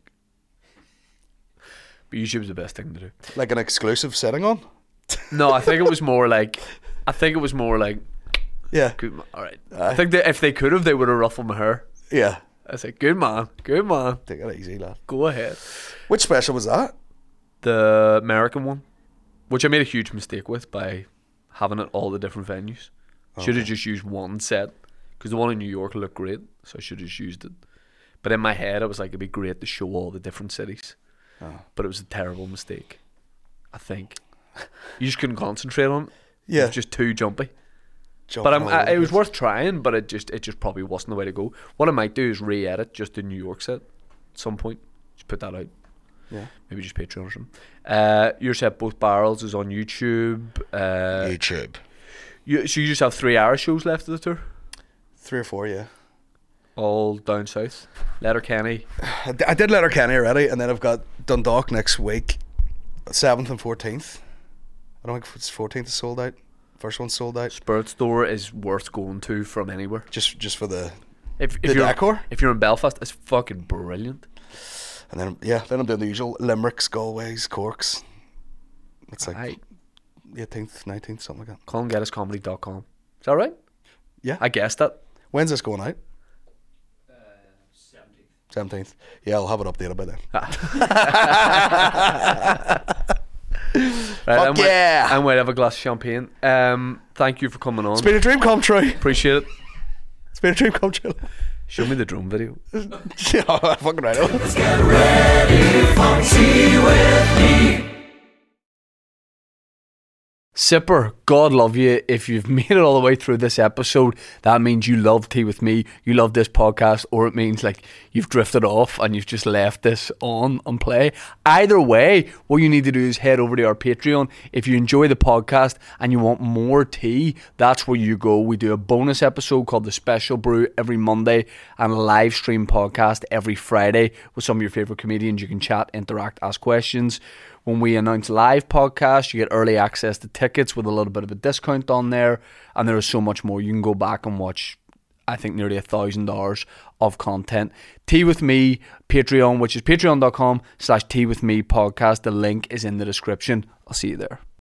But YouTube's the best thing to do. like an exclusive sitting on. No, I think it was more like. I think it was more like. Yeah, Good man. All right. I think that if they could have, they would have ruffled my hair. yeah. I said, "Good man, good man. Take it easy, lad. Go ahead." Which special was that? The American one, which I made a huge mistake with by having it all the different venues. Should have just used one set because the one in New York looked great, so I should have just used it. But in my head, I was like, it'd be great to show all the different cities. But it was a terrible mistake. I think you just couldn't concentrate on it. It Yeah, was just too jumpy. jumping But I'm, all I, over it was the place. worth trying, but it just it just probably wasn't the way to go. What I might do is re-edit just the New York set at some point. Just put that out. Yeah. Maybe just Patreon or something. Uh, your set, Both Barrels, is on YouTube. Uh, YouTube. you, so you just have three hour shows left of the tour? Three or four, yeah. All down south. Letterkenny. I, d- I did Letterkenny already, and then I've got Dundalk next week, seventh and fourteenth. I don't think it's fourteenth is sold out. First one's sold out. Spirit Store is worth going to from anywhere. Just just for the If, if the you're decor. if you're in Belfast, it's fucking brilliant. And then yeah, then I'm doing the usual Limericks, Galways, Corks. It's like Right. eighteenth, nineteenth, something like that. colin geddes comedy dot com. Is that right? Yeah. I guessed that. When's this going out? seventeenth. Yeah, I'll have it updated by then. Right, Fuck I'm wi- yeah. I'm going to have a glass of champagne. Um, thank you for coming on. It's been a dream come true. Appreciate it. It's been a dream come true. Show me the drone video. Yeah, fucking right. Let's get ready for tea with me. Sipper, God love you. If you've made it all the way through this episode, that means you love Tea With Me, you love this podcast, or it means like you've drifted off and you've just left this on and play. Either way, what you need to do is head over to our Patreon. If you enjoy the podcast and you want more tea, that's where you go. We do a bonus episode called The Special Brew every Monday and a live stream podcast every Friday with some of your favourite comedians. You can chat, interact, ask questions. When we announce live podcasts, you get early access to tickets with a little bit of a discount on there, and there is so much more. You can go back and watch, I think, nearly a thousand hours of content. Tea With Me, Patreon, which is patreon.com slash Tea With Me podcast. The link is in the description. I'll see you there.